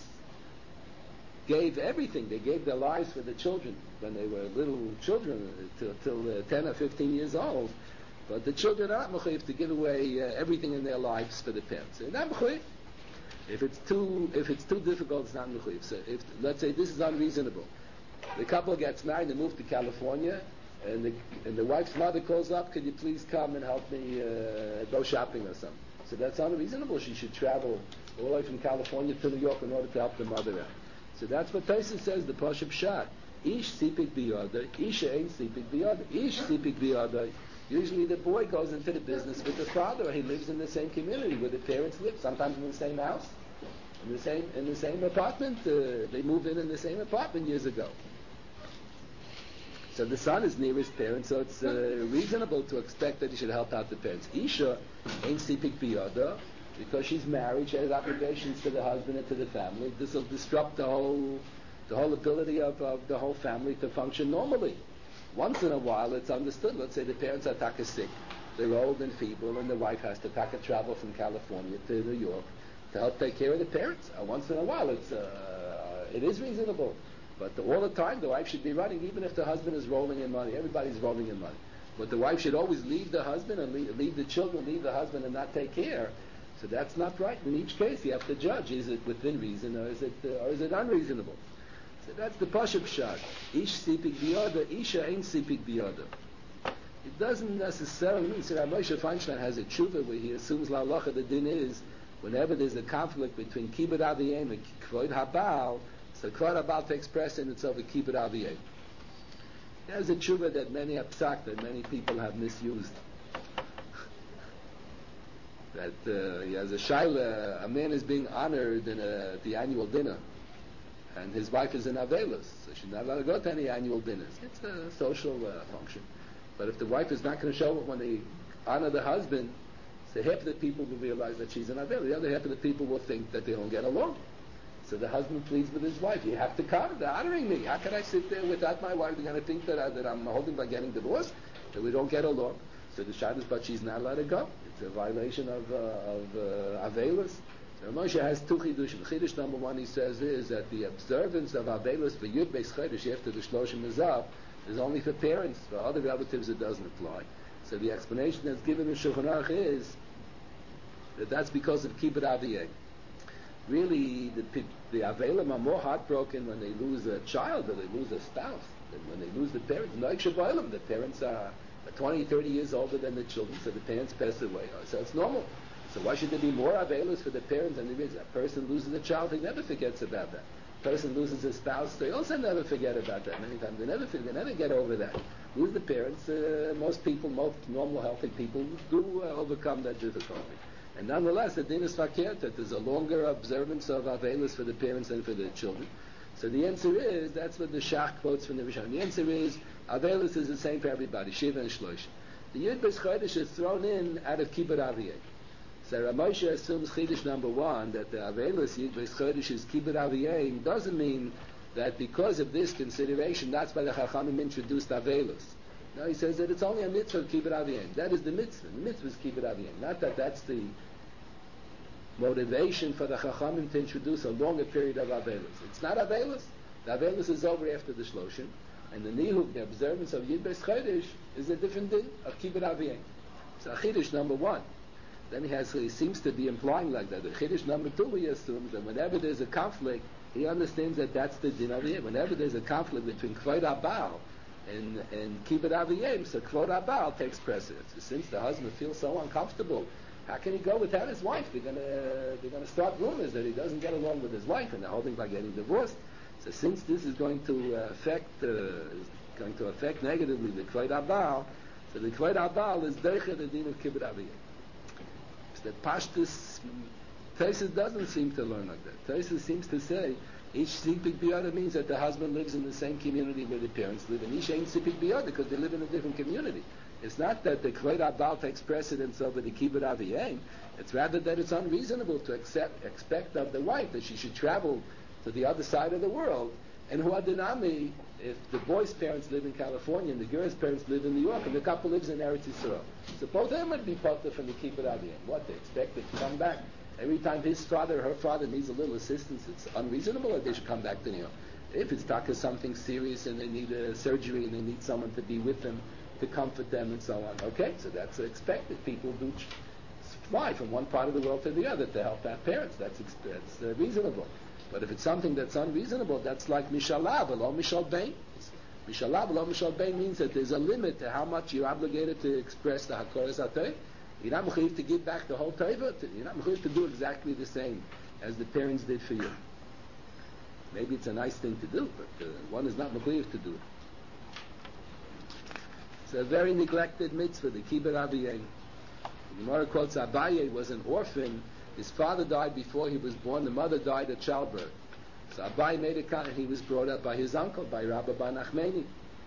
gave everything. They gave their lives for the children when they were little children till, till uh, ten or fifteen years old. But the children are not mechuyev to give away uh, everything in their lives for the parents. They're not mechuyev. If it's too, if it's too difficult, it's not mechuyev. So if, let's say this is unreasonable. The couple gets married, they move to California, and the, and the wife's mother calls up, could you please come and help me uh, go shopping or something? So that's unreasonable. She should travel all the way from California to New York in order to help the mother out. So that's what Tosfos says, the Pashup Pshat. Ish sipik biyadai, isha ain't sipik biyadai. Ish sipik biyadai. Usually the boy goes into the business with the father. He lives in the same community where the parents live, sometimes in the same house, in the same in the same apartment. Uh, they moved in in the same apartment years ago. So the son is near his parents, so it's uh, reasonable to expect that he should help out the parents. Isha ain't sipik biyadai. Because she's married, she has obligations to the husband and to the family. This will disrupt the whole, the whole ability of, of the whole family to function normally. Once in a while, it's understood. Let's say the parents are taka sick, they're old and feeble, and the wife has to taka travel from California to New York to help take care of the parents. Uh, once in a while, it's uh, it is reasonable. But the, all the time, the wife should be running, even if the husband is rolling in money. Everybody's rolling in money, but the wife should always leave the husband and leave, leave the children, leave the husband, and not take care. So that's not right. In each case, you have to judge: is it within reason, or is it, uh, or is it unreasonable? So that's the Pashup Pshat. Ish sipik biyada, isha ain't sipik biyada. It doesn't necessarily mean. So Rabbi Moshe Feinstein has a tshuva where he assumes la halacha the din is whenever there's a conflict between kibbut aviyim and kvod habal, so kvod habal takes precedence over kibbut aviyim. There's a tshuva that many have psak, that many people have misused. That uh, he has a shaila, a man is being honored in a, at the annual dinner, and his wife is in Avelis, so she's not allowed to go to any annual dinners. It's a social uh, function. But if the wife is not going to show up when they honor the husband, so half of the people will realize that she's in Avelis. The other half of the people will think that they don't get along. So the husband pleads with his wife, you have to come, they're honoring me. How can I sit there without my wife? They're going to think that, I, that I'm holding by getting divorced, that we don't get along. So the shad is, but she's not allowed to go. It's a violation of uh, of uh, Avelis. So Moshe has two chidushim. Chidush number one, he says, is that the observance of Avelis for Yud Beis Chodesh after the Shloshim Azav is only for parents. For other relatives, it doesn't apply. So the explanation that's given in Shulchan Aruch is that that's because of kibbut aviyim. Really, the the Avelim are more heartbroken when they lose a child or they lose a spouse than when they lose the parents. Noik Shabayim, the parents are twenty, thirty years older than the children, so the parents pass away. So it's normal. So why should there be more Avelis for the parents than there is? A person loses a child, he never forgets about that. A person loses a spouse, they also never forget about that. Many times they never forget, they never get over that. Lose the parents, uh, most people, most normal, healthy people do uh, overcome that difficulty. And nonetheless, the din is fakir, that there's a longer observance of Avelis for the parents than for the children. So the answer is, that's what the Shach quotes from the Rishon. The answer is, Avelis is the same for everybody, Shiva and Shlosh. The Yud Beis Chodesh is thrown in out of kibbut aviyim. So Rav Moshe assumes Chidush number one, that the Avelis Yud Beis Chodesh is kibbut aviyim, doesn't mean that because of this consideration, that's why the Chachamim introduced Avelis. No, he says that it's only a mitzvah of kibbut aviyim. That is the mitzvah. The mitzvah is kibbut aviyim. Not that that's the motivation for the Chachamim to introduce a longer period of Avelis. It's not Avelis. The Avelis is over after the Shloshim, and the Nihuk, the observance of Yud Beis Chodesh, is a different din of kibbut aviyim. So Chidush number one. Then he has, he seems to be implying like that. The Chidush number two, he assumes that whenever there's a conflict, he understands that that's the din aviyim. Whenever there's a conflict between Kvod Habal and and kibbut aviyim, so Kvod Habal takes precedence. So since the husband feels so uncomfortable, how can he go without his wife? They're gonna they're gonna start rumors that he doesn't get along with his wife, and they're holding by getting divorced. So since this is going to uh, affect uh, is going to affect negatively the Kvod Habal, so the Kvod Habal is deicha the din of kibbut aviyim. So that Pashtus Tosfos doesn't seem to learn like that. Tosfos seems to say Each sipik biyada means that the husband lives in the same community where the parents live, and each ain't sipik biyada because they live in a different community. It's not that the Kvod Abal takes precedence over the Kibbut Aviyim. It's rather that it's unreasonable to accept, expect of the wife that she should travel to the other side of the world. And Huadinami, if the boy's parents live in California and the girl's parents live in New York, and the couple lives in Eretz Yisrael, suppose they would be potter from the Kibbut Aviyim. What, they expect it to come back? Every time his father or her father needs a little assistance, it's unreasonable that they should come back to New York. If it's taka something serious and they need a surgery and they need someone to be with them, to comfort them and so on. Okay, so that's expected. People do fly from one part of the world to the other to help their parents. That's that's uh, reasonable. But if it's something that's unreasonable, that's like Mishalav, or Mishal Bain. Mishalav, or Mishal Bain means that there's a limit to how much you're obligated to express the Hakoras HaTorah. You're not mechuyev to give back the whole Torah. You're not mechuyev to do exactly the same as the parents did for you. Maybe it's a nice thing to do, but uh, one is not mechuyev to do it. It's a very neglected mitzvah, the Kibbut Aviyim. The Gemara quotes Abaye was an orphan. His father died before he was born. The mother died at childbirth. So Abaye made a comment. He was brought up by his uncle, by Rabbi Bar Nachmani.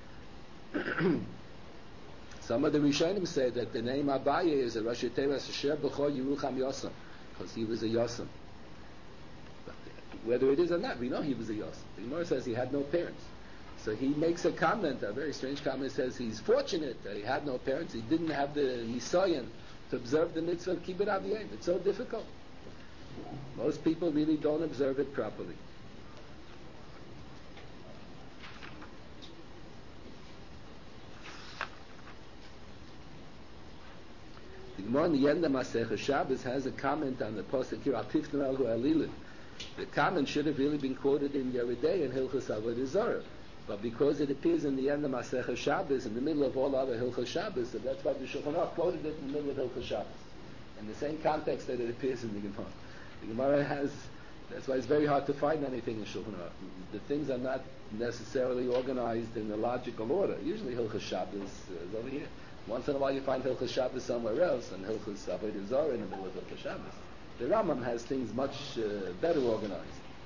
Some of the Rishonim say that the name Abaye is a Rashi Teres Asher B'chor Yerucham Yosem, because he was a Yosem. But whether it is or not, we know he was a Yosem. The Gemara says he had no parents. So he makes a comment, a very strange comment, says he's fortunate that he had no parents, he didn't have the Nisayan to observe the mitzvah of Kibbut Aviyim. It's so difficult. Most people really don't observe it properly. The Gemara in the end of Masechah Shabbos has a comment on the Pasuk here, Al Tifnu Elhu Elilin. The comment should have really been quoted in Yeridei and Hilchos Avodah Zarah. But because it appears in the end of Masechah Shabbos, in the middle of all other Hilchos Shabbos, so that's why the Shulchan Aruch quoted it in the middle of Hilchos Shabbos, in the same context that it appears in the Gemara. The Gemara has, that's why it's very hard to find anything in Shulchan Aruch. The things are not necessarily organized in a logical order. Usually Hilchos Shabbos is over here. Once in a while you find Hilchos Shabbos somewhere else, and Hilchos Avodah Zarah in the middle of Hilchos Shabbos. The Rambam has things much uh, better organized.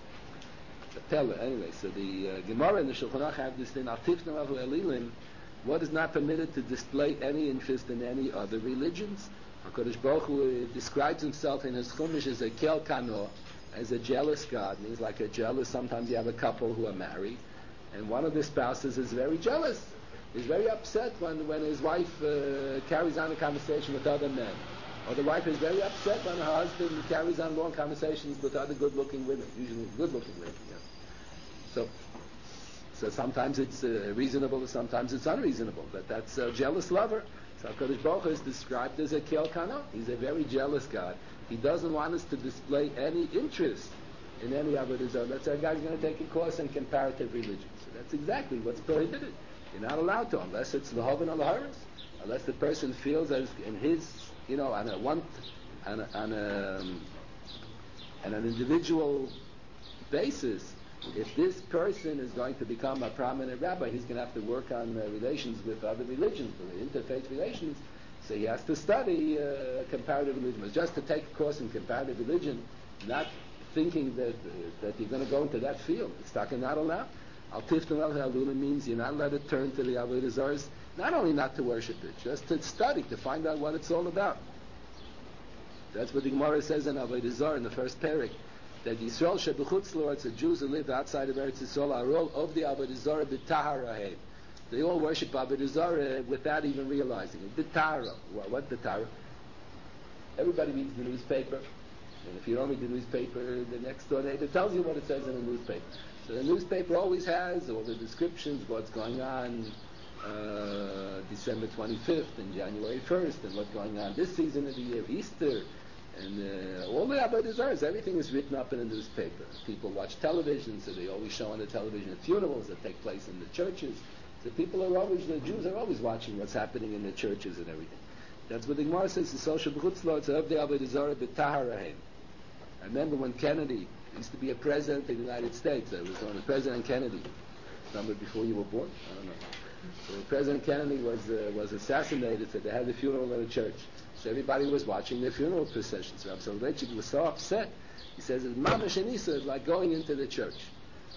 Anyway, so the uh, Gemara and the Shulchan Aruch have this thing, Atifnu Elhu Elilin, what is not permitted to display any interest in any other religions. HaKadosh Baruch Hu describes himself in his Chumash as a Kel Kano, as a jealous God. Means like a jealous, sometimes you have a couple who are married, and one of the spouses is very jealous. He's very upset when, when his wife uh, carries on a conversation with other men. Or the wife is very upset when her husband carries on long conversations with other good-looking women, usually good-looking women. Yeah. So, so sometimes it's uh, reasonable, and sometimes it's unreasonable. But that's a jealous lover. So HaKadosh Baruch Hu is described as a Kel Kano. He's a very jealous God. He doesn't want us to display any interest in any Avodah Zarah. That's a guy's going to take a course in comparative religion. So that's exactly what's prohibited. You're not allowed to, unless it's L'hoven or L'haris. Unless the person feels as in his, you know, on a one, on, a, on, a, um, on an individual basis, if this person is going to become a prominent rabbi, he's going to have to work on uh, relations with other religions, with interfaith relations. So he has to study uh, comparative religion. But just to take a course in comparative religion, not thinking that uh, that you're going to go into that field, it's not allowed. Al Tifnu Elhu Elilin means you're not allowed to turn to the Avodah Zarahs, not only not to worship it, just to study, to find out what it's all about. That's what the Gemara says in Avodah Zarah in the first parak, that Yisrael shebechutz la'aretz, the Jews who live outside of Eretz Yisrael, are all of the Avodah Zarah b'taharahem. They all worship Avodah Zarah without even realizing it. B'tahara. What b'tahara? Everybody reads the newspaper, and if you don't read the newspaper, the next door neighbor tells you what it says in the newspaper. So the newspaper always has all the descriptions, what's going on uh, December twenty-fifth and January first, and what's going on this season of the year, Easter, and uh, all the Avodah Zarahs, everything is written up in a newspaper. People watch television, so they always show on the television the funerals that take place in the churches. So people are always, the Jews are always watching what's happening in the churches and everything. That's what the Gemara says, the social b'chutzlo, it's of the Avodah Zarah b'taharahem. I remember when Kennedy used to be a president of the United States. I was on President Kennedy. Remember before you were born? I don't know. So President Kennedy was uh, was assassinated, so they had the funeral in a church. So everybody was watching the funeral processions. Rav Soloveitchik was so upset. He says, "Mamash Anisa is like going into the church."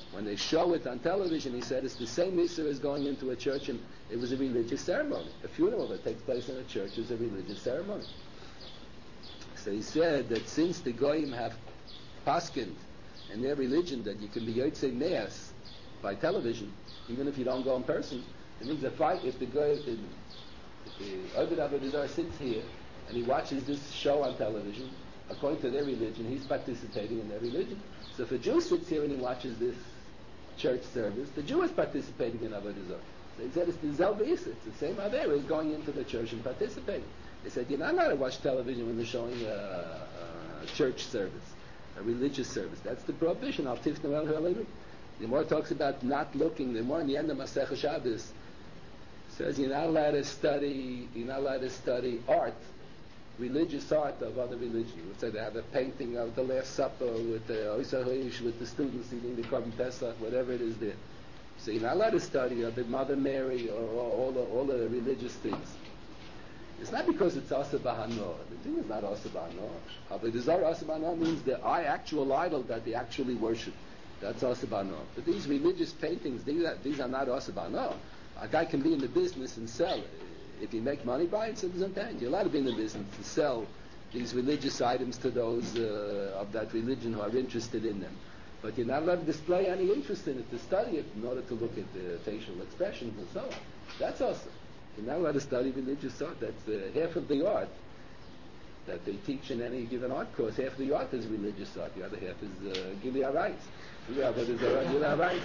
When they show it on television, he said it's the same Isser as going into a church, and it was a religious ceremony. A funeral that takes place in a church is a religious ceremony. So he said that since the Goyim have paskind in their religion that you can be Yotzei Me'as by television, even if you don't go in person, it means that if the Goy, if the Obed Avodah sits here and he watches this show on television, according to their religion, he's participating in their religion. So if a Jew sits here and he watches this church service, the Jew is participating in Avodah Zarah. So he said it's the Zelba Issa, it's the same Avera is going into the church and participating. They said you're not allowed to watch television when they're showing a, a church service, a religious service. That's the prohibition. Al Tifnu El Haleinu. The more talks about not looking, the more in the end of Masech Shabbos says you're not allowed to study, you're not allowed to study art, religious art of other religions. Let's say they have a painting of the Last Supper with the Oisa Hoish, with the students eating the Korban Pesach, whatever it is there. So you're not allowed to study of the Mother Mary or, or all, the, all the religious things. It's not because it's Asa Bahano. The thing is not Asa Bahano. Avodah Zarah Asa Bahano means the actual idol that they actually worship. That's Asa Bahano. But these religious paintings, these are, these are not Asa Bahano. A guy can be in the business and sell. If you make money by it, so there's no pain. You're allowed to be in the business to sell these religious items to those uh, of that religion who are interested in them. But you're not allowed to display any interest in it, to study it in order to look at the facial expressions and so on. That's awesome. You're not allowed to study religious art. That's uh, half of the art that they teach in any given art course. Half of the art is religious art. The other half is uh, Gili Arayis. Gili Arayis.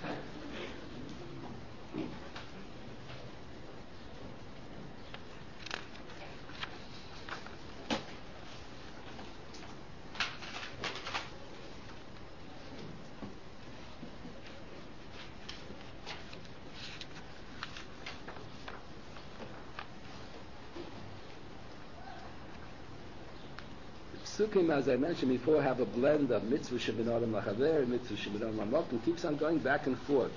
Sukkim, as I mentioned before, have a blend of mitzvah shebin adam lachaver and mitzvah shebin adam lamok, and keeps on going back and forth.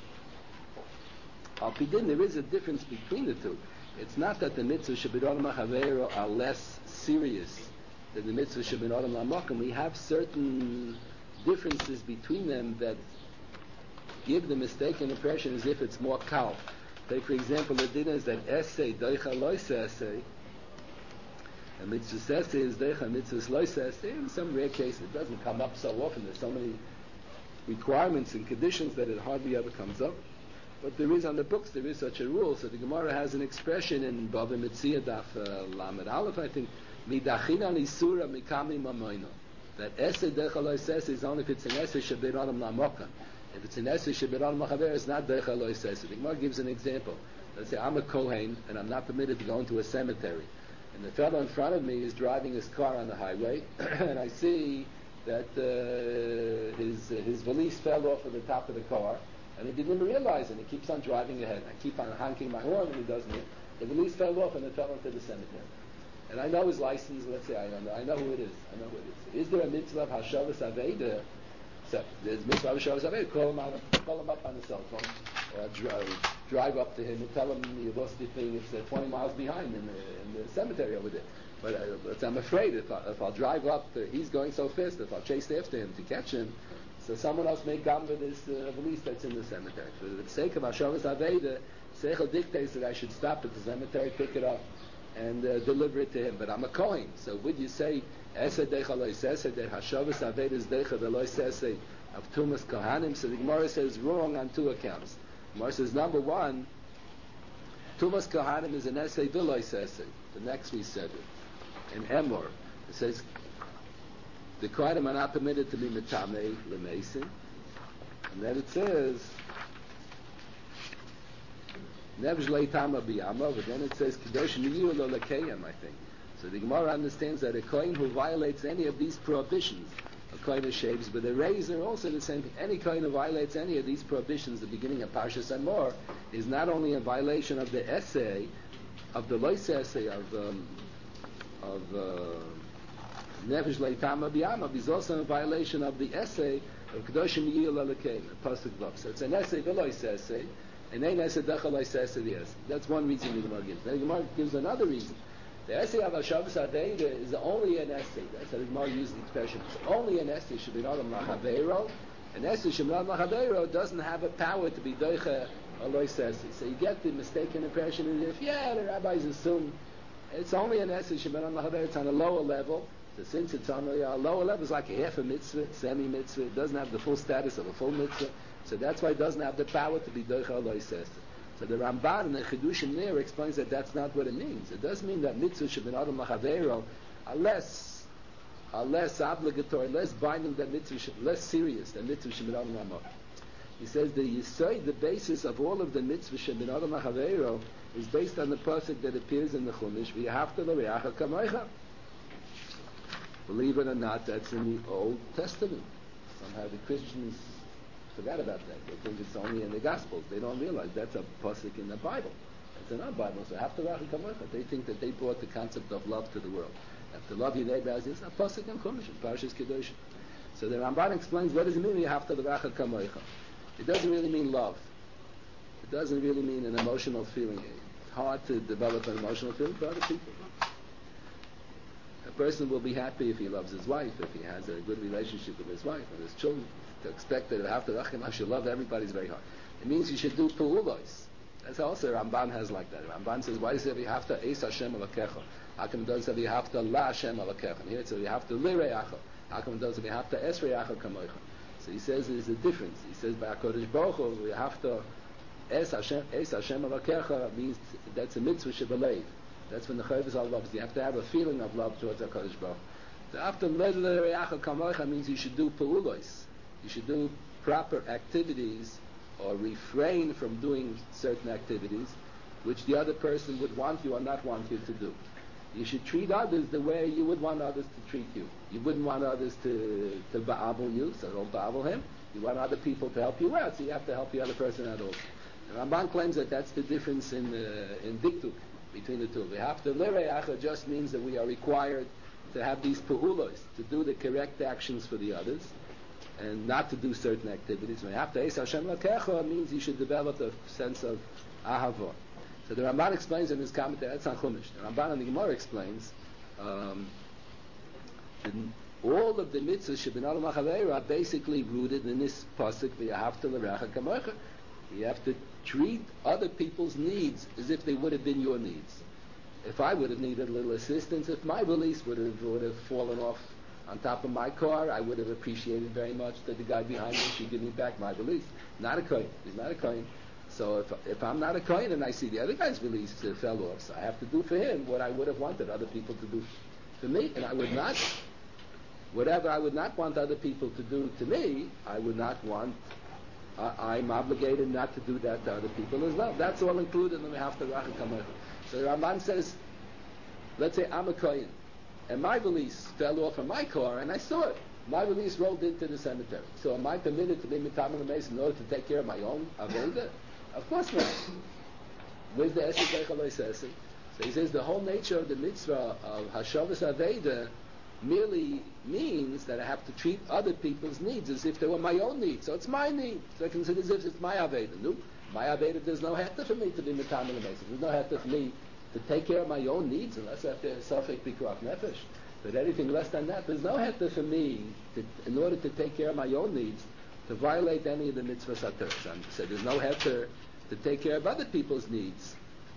Al pidin, there is a difference between the two. It's not that the mitzvah shebin adam lachaver are less serious than the mitzvah shebin adam lamok, and we have certain differences between them that give the mistaken impression as if it's more kal. Take, for example, the din is that essay, doicha loisa essay, a mitzvah seseh is decha, mitzvah loy seseh. In some rare cases, it doesn't come up so often. There's so many requirements and conditions that it hardly ever comes up. But there is on the books, there is such a rule. So the Gemara has an expression in Bava Metzia Daf uh, Lamed Aleph, I think, midachina nisura mikami mamoino. That eseh decha loy seseh is only if it's an eseh shebir adam lamokan. If it's an eseh shebir adam lachaver, it's not decha loy seseh. The Gemara gives an example. Let's say I'm a Kohen and I'm not permitted to go into a cemetery. And the fellow in front of me is driving his car on the highway, and I see that uh, his uh, his valise fell off of the top of the car, and he didn't even realize it. He keeps on driving ahead. I keep on honking my horn, and he doesn't. The valise fell off, and it fell into the cemetery. And I know his license. Let's say I don't know. I know who it is. I know who it is. Is there a mitzvah of hashavas aveda? So there's mitzvah of hashavas aveda. Call him on, call him up on the cell phone, or drive, drive up to him and tell him you lost your thing. It's uh, twenty miles behind in the, in the cemetery over there. But, uh, but I'm afraid if, I, if I'll drive up, uh, he's going so fast. If I'll chase after him to catch him, so someone else may come with this uh, valise that's in the cemetery. For the sake of hashavas aveda, Seichel dictates that I should stop at the cemetery, pick it up, and uh, deliver it to him. But I'm a Kohen, so would you say Esed decha loy seseh, that hashavas aveda is decha veloy seseh of tumas kohanim? So the Gemara says wrong on two accounts. The Gemara says number one, tumas kohanim is an essay veloy seseh. The next we said it in Emor. It says the kohanim are not permitted to be metamei lemesin, and then it says Nevj leitama biyama, but then it says kadosh niyu lo lekayim, I think. So the Gemara understands that a kohen who violates any of these prohibitions, a kohen who shaves with a razor, also the same thing. Any kohen who violates any of these prohibitions, the beginning of Parshas Emor, is not only a violation of the essay, of the lois essay of um, of Nevj leitama biyama, but he's also a violation of the essay of kadosh niyu lo lekayim, pasuk vav. So it's an essay, the lois essay. And then Esed Decha Lo Seseh the Esed. That's one reason the Gemara gives. Then the Gemara gives another reason. The essay of Hashavas Aveda is only an essay. That's how the Gemara uses the expression. It's only an essay. Should be not a Machaveiro. An Eser Shemirat Machavero doesn't have a power to be Doicha Aloi Sesi. So you get the mistaken impression as if, yeah, the rabbis assume it's only an Eser Shemirat Machavero, it's on a lower level. So since it's on a lower level, it's like a half a mitzvah, semi-mitzvah. It doesn't have the full status of a full mitzvah. So that's why it doesn't have the power to be Doicha Aloi Sesi. So the Ramban in the Chidushim there explains that that's not what it means. It does mean that mitzvah Shemirat Machavero are less, are less obligatory, less binding than mitzvah, less serious than mitzvah Shemirat Machavero. He says the Yisod, the basis of all of the mitzvah Shemirat Machavero is based on the pasuk that appears in the Chumash, V'yahavta l'reacha kamoicha. Believe it or not, that's in the Old Testament. Somehow the Christians forgot about that. They think it's only in the Gospels. They don't realize that's a pasuk in the Bible. It's in our Bible. So V'yahavta l'reacha kamoicha. They think that they brought the concept of love to the world. Have to love your neighbor as is a pasuk in Chumash, in Parashas Kedoshim. So the Ramban explains what does it mean V'yahavta l'reacha kamoicha. It doesn't really mean love. It doesn't really mean an emotional feeling. It's hard to develop an emotional feeling for other people. A person will be happy if he loves his wife, if he has a good relationship with his wife and his children. To expect that after Rachim should love everybody is very hard. It means you should do pu'ulos. That's also Ramban has like that. Ramban says, why does it say you have to Eis Hashem Elokecha? How come it doesn't say you have to La Hashem Elokecha? And here it says you have to Lireacha. How come it doesn't say you have to Esreacha Kamoicha? So he says there's a difference. He says by HaKadosh Baruch Hu, we have to Es Hashem, Es Hashem Elokecha means that's a mitzvah shebelev. That's when the Chavis are loves. You have to have a feeling of love towards HaKadosh Baruch Hu. So after Lireacha Kamoicha means you should do pu'ulos. You should do proper activities or refrain from doing certain activities which the other person would want you or not want you to do. You should treat others the way you would want others to treat you. You wouldn't want others to, to ba'abel you, so don't ba'abel him. You want other people to help you out, so you have to help the other person out also. The Ramban claims that that's the difference in uh, in diktuk between the two. We have to lireacha just means that we are required to have these pu'ulos, to do the correct actions for the others, and not to do certain activities. We have to Eis Hashem Lakecha means you should develop a sense of ahava. So the Ramban explains in his commentary, that's on Chumash. The Ramban on the Gemara explains, um, all of the mitzvahs Shebinal Machaveira are basically rooted in this pasuk, V'yahavta l'reacha kamocha. You have to treat other people's needs as if they would have been your needs. If I would have needed a little assistance, if my valise would have, would have fallen off on top of my car, I would have appreciated very much that the guy behind me should give me back my valise. Not a kohen. He's not a kohen. So if, if I'm not a kohen and I see the other guy's valise uh, fell off, so I have to do for him what I would have wanted other people to do for me. And I would not, whatever I would not want other people to do to me, I would not want, uh, I'm obligated not to do that to other people as well. That's all included in the V'yahavta l'reacha kamocha. So the Ramban says, let's say I'm a kohen, and my valise fell off of my car, and I saw it. My valise rolled into the cemetery. So am I permitted to be mitamel meis in order to take care of my own aveda? Of course not. Where's the Esed Bechaloi Sesi? So he says the whole nature of the mitzvah of Hashavas Aveda merely means that I have to treat other people's needs as if they were my own needs. So it's my need. So I consider as if it's my Aveda. No, my Aveda, there's no heta for me to be mitamel meis. There's no heta for me to take care of my own needs unless I have to safek pikuach nefesh. But anything less than that, there's no heta for me to, in order to take care of my own needs, to violate any of the mitzvahs haTorah. So there's no heta to take care of other people's needs.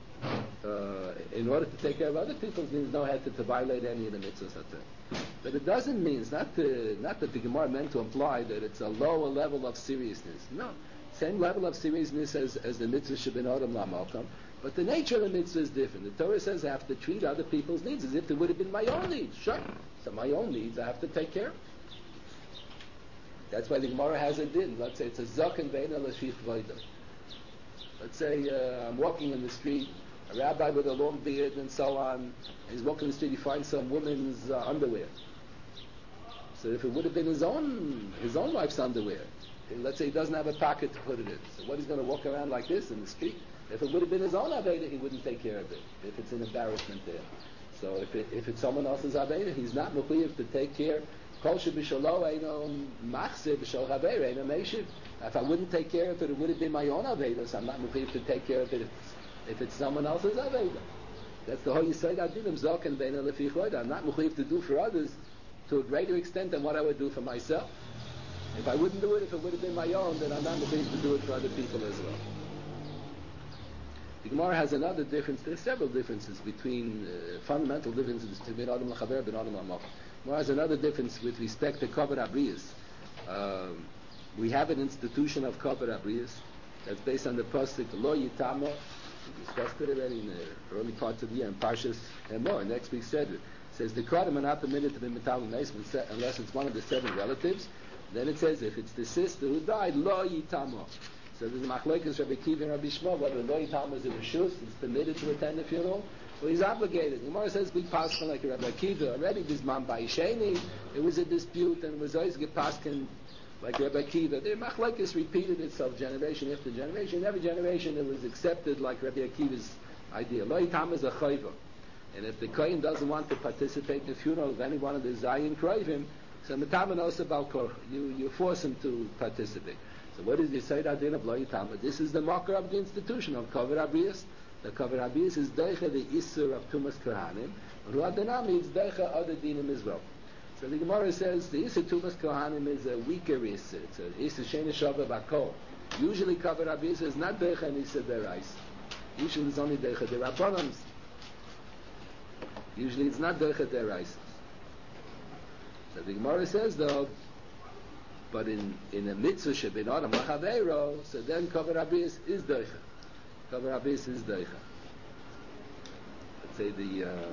Uh, in order to take care of other people's needs, no heta to violate any of the mitzvahs haTorah. But it doesn't mean, it's not, to, not that the Gemara meant to imply that it's a lower level of seriousness. No. Same level of seriousness as, as the mitzvah shebin adam lamalkam. But the nature of the mitzvah is different. The Torah says I have to treat other people's needs as if they would have been my own needs. Sure. So my own needs I have to take care of. That's why the Gemara has a din. Let's say it's a zaken beina l'shich voida. Let's say uh, I'm walking in the street, a rabbi with a long beard and so on, and he's walking in the street, he finds some woman's uh, underwear. So if it would have been his own his own wife's underwear, let's say he doesn't have a pocket to put it in. So what, he's going to walk around like this in the street? If it would have been his own Aveda, he wouldn't take care of it, if it's an embarrassment there. So if it, if it's someone else's Aveda, he's not mechuyev to take care. Kol shebishalo eino machzir b'shol Aveda eino meishiv. If I wouldn't take care of it, it would have been my own Aveda, so I'm not mechuyev to take care of it if it's, if it's someone else's Aveda. That's the whole Yisrael Adinim, Zoken beina lefi choida. I'm not mechuyev to do for others to a greater extent than what I would do for myself. If I wouldn't do it, if it would have been my own, then I'm not going to do it for other people as well. The Gemara has another difference. There are several differences between, uh, fundamental differences between Adam L'Chaver and Adam L'Mach. Gemara has another difference with respect to Kavod Abriyas. Um, we have an institution of Kavod Abriyas that's based on the pasuk Lo Yitamo. We discussed it already in the early parts of the year in Parshas Emor. Next week said it. It says the Kodim are not permitted to be metal meis unless it's one of the seven relatives. Then it says if it's the sister who died, Lo Yitamo. So there's a machlokes Rabbi Kiva and Rabbi Shmuel whether Lo Yitamo is a reshus, is permitted to attend the funeral, or he's obligated. The Gemara says we paskin like Rabbi Kiva already. Bisman Ba'isheni, it was a dispute and it was always get paskin like Rabbi Akiva. The machlokes repeated itself generation after generation. In every generation it was accepted like Rabbi Akiva's idea. Lo Yitam is a chayva. And if the kohen doesn't want to participate in the funeral of any one of the Zayin Kroivim, so Metaman Osa Balkor, you, you force him to participate. So what is the Yisayid Adin of Lo Yitam? This is the marker of the institution of Kavod Abriyas. The Kavod Abriyas is Deicha the Isur of Tumas Kohanim. Ruach Denami is Deicha other dinim as well. So the Gemara says the Isur Tumas Kohanim is a weaker Isur. It's a Isur Shena Shava Bakol. Usually Kavod Abriyas is not Deicha and Isur Derais. Usually it's only Deicha Derabonams. Usually it's not Deicha Derais. So the Gemara says though, but in, in a mitzvah shebin Adam L'Chaveiro, so then Kavod Abriyas is Deicha. Kavod Abriyas is Deicha. Let's say the uh,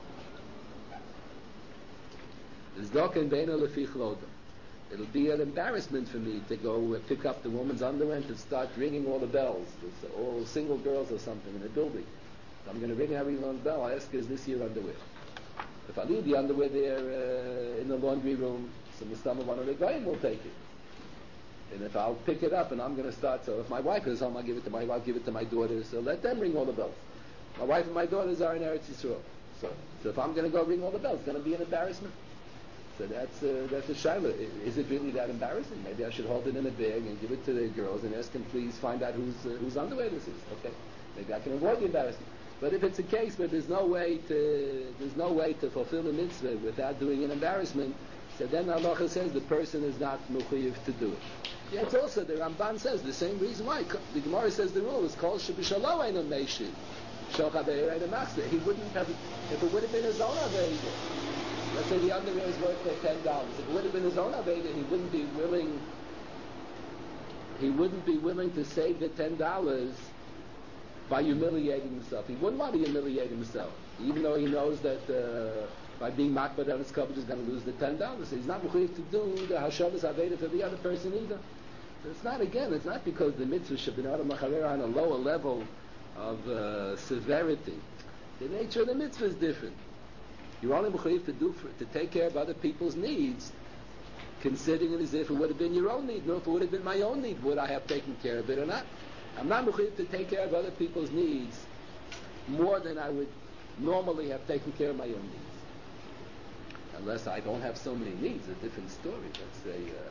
it'll be an embarrassment for me to go pick up the woman's underwear and to start ringing all the bells. It's all single girls or something in a building. So I'm going to ring every one bell. I ask, is this your underwear? If I leave the underwear there uh, in the laundry room, so the stomach one of the guys will take it. And if I'll pick it up and I'm going to start, so if my wife is home, I'll give it to my wife, give it to my daughters, so let them ring all the bells. My wife and my daughters are in Eretz Yisrael. So, so if I'm going to go ring all the bells, it's going to be an embarrassment. So that's uh, that's a shaila. Is it really that embarrassing? Maybe I should hold it in a bag and give it to the girls and ask them, please find out whose uh, whose underwear this is. Okay, maybe I can avoid the embarrassment. But if it's a case where there's no way to there's no way to fulfill the mitzvah without doing an embarrassment, so then Allah says the person is not mechuyev to do it. Yeah, it's also the Ramban says the same reason why the Gemara says the rule is called shebishalo ein meishi shochabeir ein machzeh. He wouldn't have if it would have been his own aveda. Let's say the underwear is worth like ten dollars. If it would have been his own aveda, he wouldn't be willing. He wouldn't be willing to save the ten dollars by humiliating himself. He wouldn't want to humiliate himself, even though he knows that uh, by being makbid on his coverage he's going to lose the ten dollars. So he's not mechuyev to do the hashavas aveda for the other person either. So it's not again. It's not because the mitzvah shabin adam lachaver on a lower level of uh, severity. The nature of the mitzvah is different. You're only mechuyev to do for, to take care of other people's needs, considering it as if it would have been your own need. No, if it would have been my own need, would I have taken care of it or not? I'm not mechuyev to take care of other people's needs more than I would normally have taken care of my own needs. Unless I don't have so many needs, a different story. Let's say uh,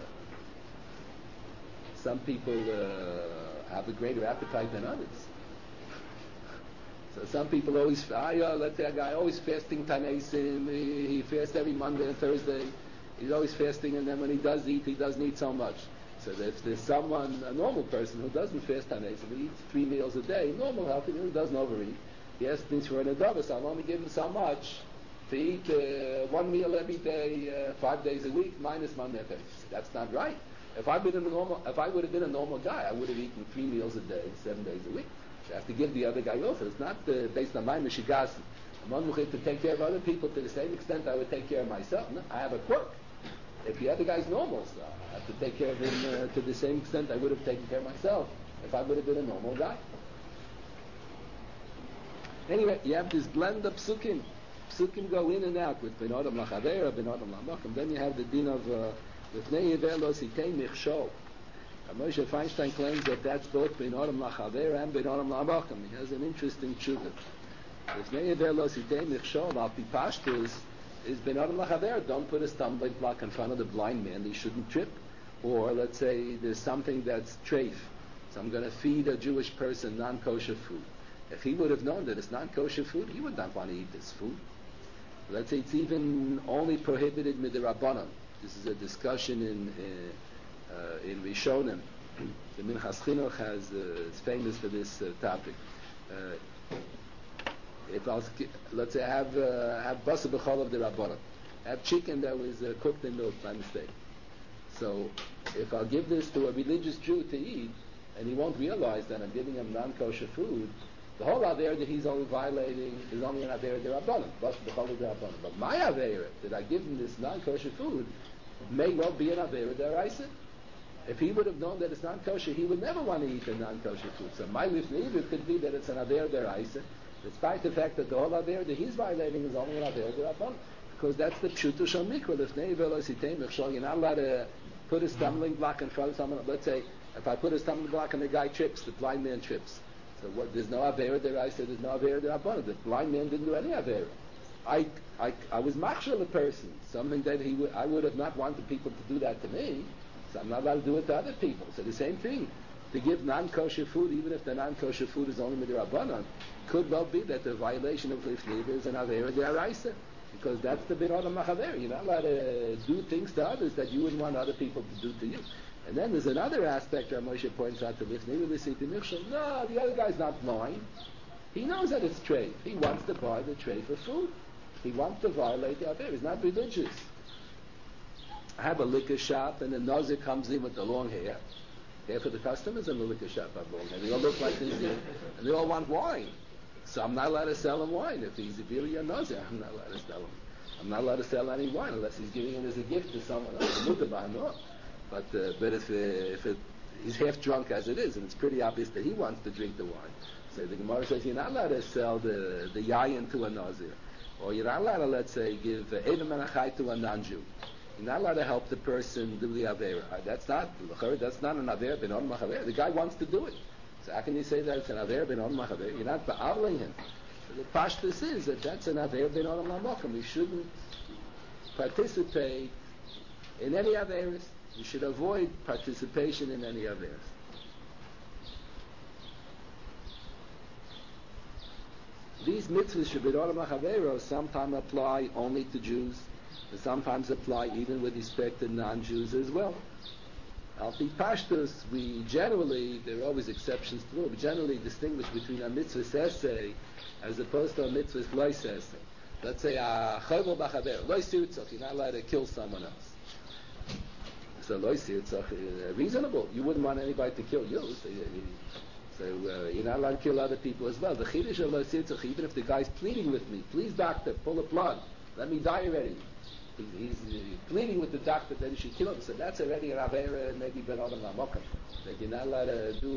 some people uh, have a greater appetite than others. So some people always, I, uh, let's say a guy always fasting Tanaisim, he, he fasts every Monday and Thursday. He's always fasting, and then when he does eat, he doesn't eat so much. So that if there's someone, a normal person who doesn't fast Tanaisim, he eats three meals a day, normal, healthy, who doesn't overeat, he has things for an adava, so I'll only give him so much to eat uh, one meal every day, uh, five days a week, minus Monday and Thursday. That's not right. If I've been a normal, if I would have been a normal guy, I would have eaten three meals a day, seven days a week. So I have to give the other guy also. It's not uh, based on my mishigas. I'm unwilling to take care of other people to the same extent I would take care of myself. No, I have a quirk. If the other guy's normal, so I have to take care of him uh, to the same extent I would have taken care of myself if I would have been a normal guy. Anyway, you have this blend of psukim. Psukim go in and out with Ben Adam Lachaver, Ben Adam Lamach, and then you have the din of Lefnei Yever Lo Sitei Michshol. Moshe Feinstein claims that that's both Ben Adam Lachaver and Ben Adam Lamach. He has an interesting tshuva. Lefnei Yever Lo Sitei Michshol, Al Pi Pashtus, is Ben Adam Lachaver. Don't put a stumbling block in front of the blind man. He shouldn't trip. Or let's say there's something that's treif. So I'm going to feed a Jewish person non-kosher food. If he would have known that it's non-kosher food, he would not want to eat this food. Let's say it's even only prohibited midrabanan. This is a discussion in uh, uh, in Rishonim. The Minchas Chinuch has uh, is famous for this uh, topic. Uh, if I'll, let's say I have uh, have basa b'chol of the rabbanon, have chicken that was uh, cooked in milk by mistake. So if I'll give this to a religious Jew to eat, and he won't realize that I'm giving him non-kosher food, the whole avera that he's only violating is only an avera derabbanan, basa b'chol of derabbanan. But my avera that I give him this non-kosher food may well be an avera deraisa. If he would have known that it's non-kosher, he would never want to eat the non-kosher food. So my lifnei could be that it's an avera deraisa, despite the fact that the whole avera that he's violating is only an avera derabbanan, because that's the pshuto shel mikra. Lifnei v'lo sitei mechshol. You're not allowed to put a stumbling block in front of someone. Let's say if I put a stumbling block and the guy trips, the blind man trips. So what, there's no avera deraisa, there's no avera derabbanan. The blind man didn't do any avera. I, I, I was machshel a person, something that he would, I would have not wanted people to do that to me. So I'm not allowed to do it to other people. So the same thing, to give non-kosher food, even if the non-kosher food is only midrabanan, could well be that the violation of lifnei is an avera deraisa, because that's the binod machaver. You're not allowed to do things to others that you wouldn't want other people to do to you. And then there's another aspect that Moshe points out to lifnei v'siti michshol. No, the other guy's not blind. He knows that it's trade. He wants to buy the trade for food. He wants to violate the avera. He's not religious. I have a liquor shop, and the nazir comes in with the long hair. Hair for the customers in the liquor shop have long hair. They all look like this, and they all want wine. So I'm not allowed to sell him wine. If he's really a nazir, I'm not allowed to sell him. I'm not allowed to sell any wine unless he's giving it as a gift to someone else. But uh, but if uh, if it, he's half drunk as it is, and it's pretty obvious that he wants to drink the wine, so the Gemara says you're not allowed to sell the the yayin to a nazir, or you're not allowed to, let's say, give Edom and Achai to a non-Jew. You're not allowed to help the person do the avera. That's not that's not an avera ben on machaver. The guy wants to do it. So how can you say that it's an avera ben on machaver? You're not ba'avling him. So the pashtus is that that's an avera ben on machaver. We shouldn't participate in any averas. You should avoid participation in any averas. These mitzvahs should be machaveros sometimes apply only to Jews. They sometimes apply even with respect to non-Jews as well. Al pi pashtus, we generally, there are always exceptions to the rule, we generally distinguish between a mitzvah sesei as opposed to a mitzvah loy sesei. Let's say a chayvol b'chaver, loy sirtzach, you're not allowed to kill someone else. So loy sirtzach, uh, reasonable. You wouldn't want anybody to kill you. So, you, so uh, you're not allowed to kill other people as well. The chiddush of loy sirtzach, even if the guy's pleading with me, please doctor, pull a plug, let me die already. He's, he's uh, pleading with the doctor that he should kill him. So that's already an avera, maybe ben adam lamokim, that you're not allowed to do.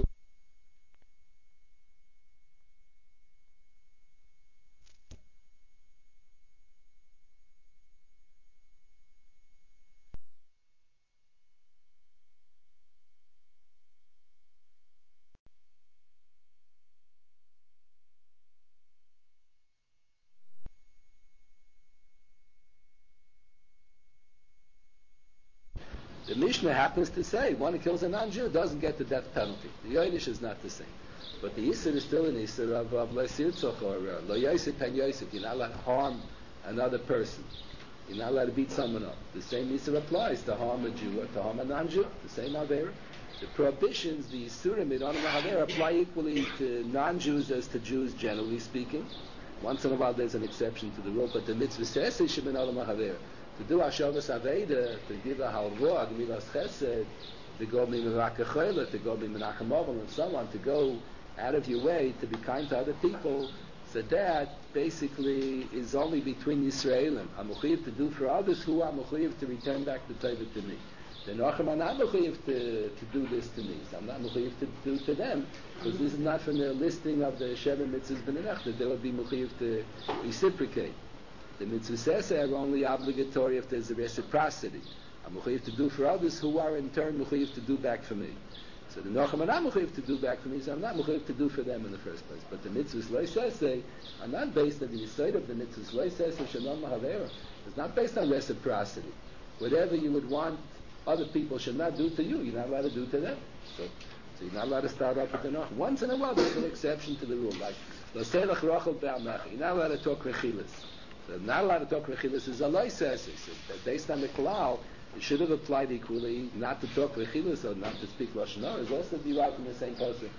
The Mishnah happens to say one who kills a non-Jew doesn't get the death penalty. The Yoinish is not the same. But the Yisr is still an Yisr of, of Lo Sirtzach or uh, Lo Yosef Pen Yosef. You're not allowed to harm another person. You're not allowed to beat someone up. The same Yisr applies to harm a Jew or to harm a non-Jew. The same Avera. The prohibitions, the Yisurim, Midon Avera, apply equally to non-Jews as to Jews, generally speaking. Once in a while there's an exception to the rule, but the mitzvah says it should be Midon Avera. To do Hashavas Aveda, to give a halva, Gemilas Chesed, to go Mimakachayla, to go Mimanachamavel, and so on, to go out of your way to be kind to other people, so that basically is only between Yisraelim. I'm mechuyev to do for others who are mechuyev to return back the teva to me. The Nochem are not mechuyev to, to do this to me. So I'm not mechuyev to do to them, because this is not from the listing of the Sheva Mitzvahs B'Nenach, that they would be mechuyev to reciprocate. The mitzvahs are only obligatory if there's a reciprocity. I'm mechuyev to do for others who are in turn mechuyev to do back for me. So the Nochem are not mechuyev to do back for me, so I'm not mechuyev to do for them in the first place. But the mitzvahs lo sesei are not based on the yisoid of the mitzvahs lo sesei shalom mahavera. It's not based on reciprocity. Whatever you would want other people should not do to you, you're not allowed to do to them. So, so you're not allowed to start off with the Nochem. Once in a while there's an exception to the rule, like lo selach rochel be'amachi. You're not allowed to talk rechilas. So not allowed to talk rechilas is a lo sesei. So based on the klal, It should have applied equally, not to talk Rechilus or not to speak Lashon Hara. It's also derived from the same person.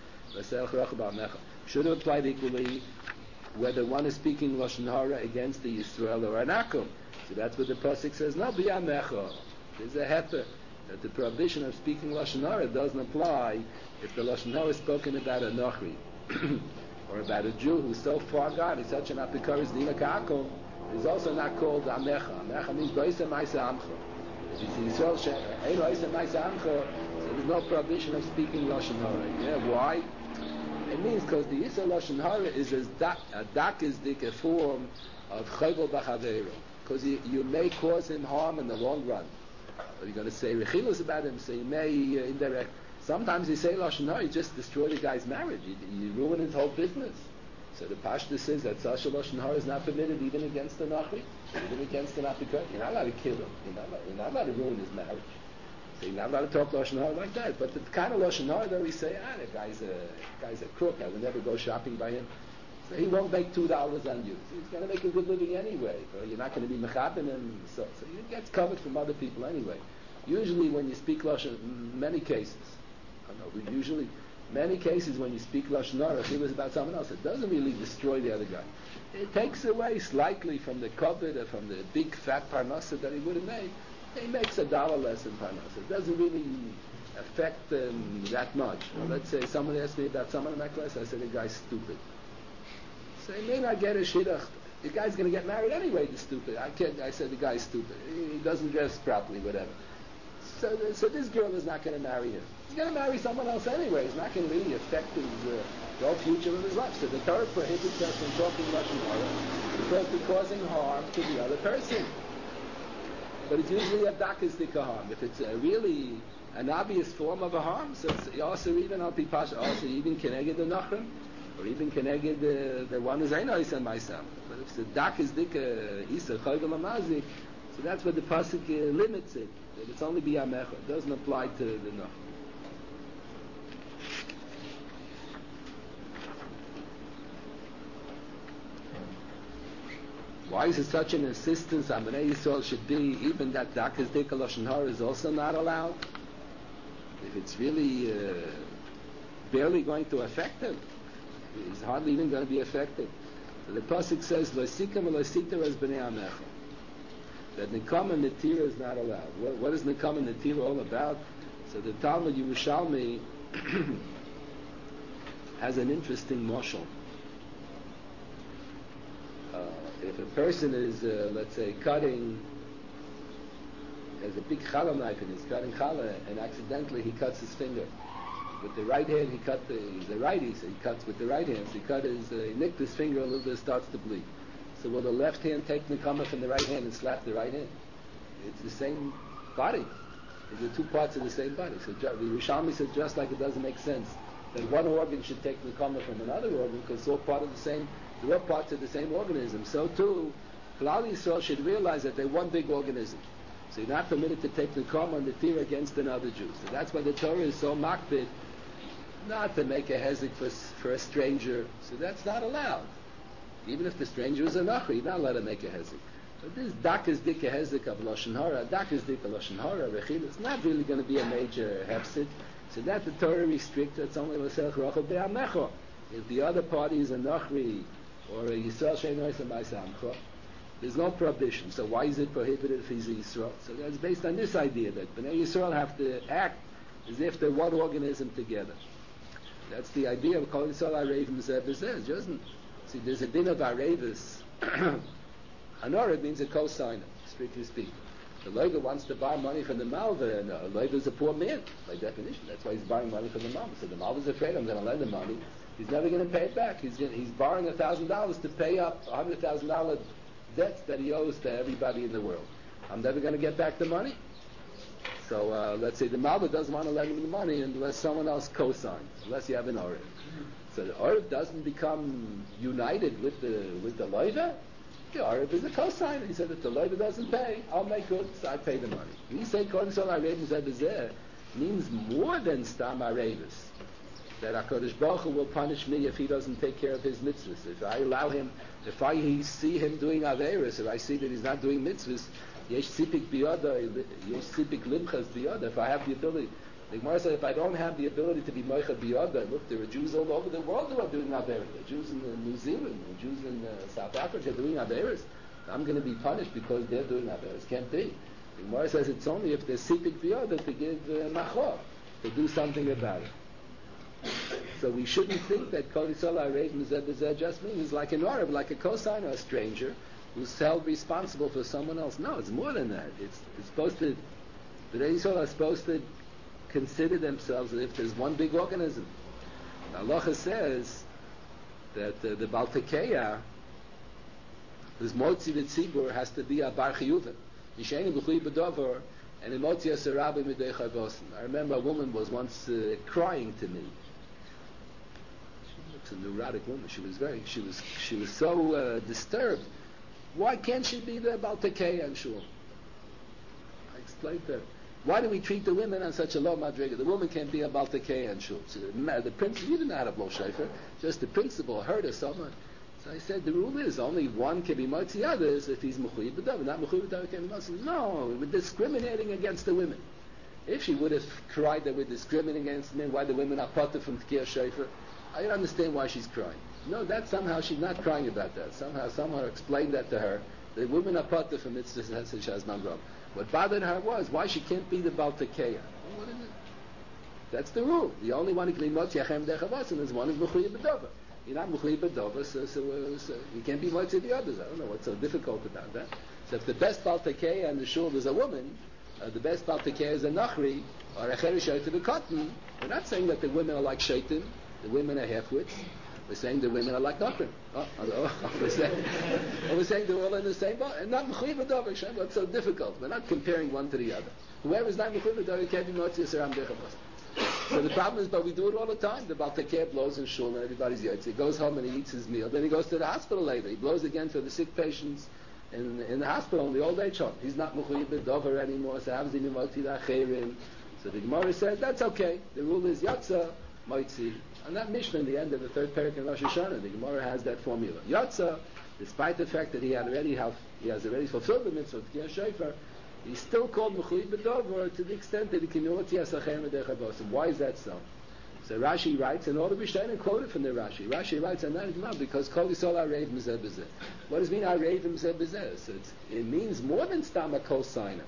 Should have applied equally whether one is speaking Lashon Hara against the Yisrael or an Akum. So that's what the Pasuk says, no, B'yamecha. There's a heter that the prohibition of speaking Lashon Hara doesn't apply if the Lashon Hara is spoken about a Nochri or about a Jew who's so far gone, he's such an Apikaris Dina Ka'akum, he's also not called Amecha. Amecha means B'yisa Ma'isa Amcha. If you see Yisrael, Ein B'yisa Ma'isa Amcha, so there's no prohibition of speaking Lashon Hara. Yeah, why? It means because the Yisrael Lashon Hara is a dak, a dak is a form of Chayvel B'Chaveiro. Because you, you may cause him harm in the long run. Or you're going to say Rechilus about him, so you may uh, indirect. Sometimes you say Lashon Hara, you just destroy the guy's marriage. You, you ruin his whole business. So the Pashta says that Sasha Lashon Hara is not permitted even against the Nachri, even against the Napikot. You're not allowed to kill him. You're not, allowed, you're not allowed to ruin his marriage. So you're not allowed to talk Lashon Hara like that. But the kind of Lashon Hara that we say, ah, the guy's a, guy's a crook, I would never go shopping by him. So he won't make two dollars on you. So he's going to make a good living anyway. Or you're not going to be mechabin him. So, so he gets covered from other people anyway. Usually when you speak Lashon, many cases, I don't know, usually, many cases when you speak Lashon Hara, if it was about someone else, it doesn't really destroy the other guy. It takes away slightly from the covet or from the big fat parnasa that he would have made. He makes a dollar less in parnasa. It doesn't really affect um, that much. Or let's say someone asked me about someone in my class, I said the guy's stupid. So he may not get a shidduch. The guy's going to get married anyway, the stupid. I can't, I said the guy's stupid. He doesn't dress properly, whatever. So, so this girl is not going to marry him. He's going to marry someone else anyway. It's not going to really affect his uh, the whole future of his life. So the Torah prohibits us from talking Lashon Hara because we're causing harm to the other person. But it's usually a dakisdika harm. If it's a really an obvious form of a harm, so it's also even al pipasha, also even keneged the nachrim, or even keneged the the one who's ein oisem ma'asam. But if it's a dakisdika isa chayvel amazik, so that's what the pasuk uh, limits it. That it's only biyamecha. It doesn't apply to the nachrim. Why is it such an insistence on Bnei Yisrael should be, even that Dakas Dika Lashon Hara is also not allowed? If it's really uh, barely going to affect him, he's hardly even going to be affected. So the Pasuk says, Losikam Lositer as Bnei Amecha. That Nikam and Netira is not allowed. What, what is Nikam and Netira all about? So the Talmud Yerushalmi has an interesting mashal. Uh, if a person is, uh, let's say, cutting, has a big challah knife and he's cutting challah, and accidentally he cuts his finger. With the right hand, he cut the, he's a righty, so he cuts with the right hand. So he cut his, uh, he nicked his finger a little bit, it starts to bleed. So will the left hand take the nekama from the right hand and slap the right hand? It's the same body. They're two parts of the same body. So the Rishonim said just like it doesn't make sense that one organ should take the nekama from another organ because it's all part of the same. They're all parts of the same organism. So too, Klal Yisrael should realize that they're one big organism. So you're not permitted to take the nekama and the tira against another Jew. So that's why the Torah is so makbid, not to make a hezek for, for a stranger. So that's not allowed. Even if the stranger is a nachri, you're not allowed to make a hezek. But this dakas dika hezek of Lashon Hara, dakas dika Lashon Hara, rechil, it's not really going to be a major hefsid. So that the Torah restricts, it's only l'selch rochel be'amecho. If the other party is a nachri, or a Yisrael she'eino isem b'samcha, there's no prohibition. So why is it prohibited if he's a Yisrael? So that's based on this idea that Bnei Yisrael have to act as if they're one organism together. That's the idea of calling Yisrael Arevim Zeh B'Zeh. Doesn't see? There's a din of Arevis. Hanora means a co-signer, strictly speaking. The loiva wants to buy money from the malva, and a loiva is a poor man by definition. That's why he's buying money from the malva. So the malva is afraid I'm going to lend him money. He's never going to pay it back. He's gonna, he's borrowing a thousand dollars to pay up a hundred thousand dollar debts that he owes to everybody in the world. I'm never going to get back the money. So uh, let's say the malva doesn't want to lend him the money unless someone else co-signs, unless you have an orif. So the orif doesn't become united with the with the loiva. The orif is a co-signer. He said if the loiva doesn't pay, I'll make good, so I pay the money. We say Kohen Sol Arevim Zeh means more than Stam Arevis. That HaKadosh Baruch Hu will punish me if he doesn't take care of his mitzvahs. If I allow him, if I see him doing Averis, if I see that he's not doing mitzvahs, Yesh sipik biyoda, yesh sipik limchas biyoda. If I have the ability, the Gemara said, if I don't have the ability to be moicha biyoda, look, there are Jews all over the world who are doing averos. There are Jews in uh, New Zealand, there are Jews in uh, South Africa doing averos. I'm going to be punished because they're doing averos. Can't be. The Gemara says it's only if there's sipik biyoda to give uh, machor, to do something about it. So we shouldn't think that Kol Yisrael Arev Mizeh B'Zeh just means like an Arab, like a cosigner, a stranger who's held responsible for someone else. No, it's more than that. It's, it's supposed to, the Yisrael are supposed to consider themselves as if there's one big organism. The Halacha says that uh, the Baltekeya, whose Motzi V'Tzibur has to be a Bar Chiyuva. Yisheni B'Chui B'Dover, and in Motzi Asarabi Midei Chayvosin. I remember a woman was once uh, crying to me. She was a neurotic woman. She was very, she was, she was so uh, disturbed. Why can't she be the Baltekeya and Shul? I explained to her, why do we treat the women on such a low madriga? The woman can't be a Baltekeya and Shul. So the, the principle, you didn't know how to blow shofar, just the principle hurt her so much. So I said, the rule is only one can be motzi others if he's mechuyev b'davar. Not mechuyev b'davar can be motzi. No, we're discriminating against the women. If she would have cried that we're discriminating against men, why the women are potter from tkiyah shofar, I don't understand why she's crying. No, that somehow she's not crying about that. Somehow someone explained that to her. The women are potter from mitzvahs shas mamram. What bothered her was why she can't be the Baltekeya. What is it? That's the rule. The only one who can be motzi achem dechavasim is one who's mechuyev b'davar. You're not mechuyev b'davar, so, so, uh, so you can't be motzi the others. I don't know what's so difficult about that. So if the best Baltekeya in the shul is a woman, uh, the best Baltekeya is a nachri or a cherishay to the cotton. We're not saying that the women are like shaitan. The women are half-wits. We're saying the women are like nachrim. Oh, oh, oh, we're, saying, we're saying they're all in the same boat. And not mechuyev b'davar. Shem, what's so difficult? We're not comparing one to the other. Whoever is not mechuyev b'davar can't be motzi asaram dechavasim. So the problem is, but we do it all the time. The Baltekeya blows in shul and everybody's yotze. He goes home and he eats his meal. Then he goes to the hospital later. He blows again for the sick patients in, in the hospital, in the old age home. He's not mechuyev b'davar anymore. So how is he motzi l'acherim? So the Gemara says that's okay. The rule is yotza motzi. And that Mishnah in the end of the third parak in Rosh Hashanah, the Gemara has that formula. Yotza, despite the fact that he had already have, he has already fulfilled the mitzvah of tkiyah shofar, he's still called mechuyev b'davar to the extent that he can motzi asachem edechavosim. Why is that so? So Rashi writes, and all the Rishonim quoted from the Rashi. Rashi writes on that Gemara because Kol Yisrael Arev Mizeh B'Zeh. What does it mean Arev Mizeh B'Zeh? So it's, it means more than stam a cosigner.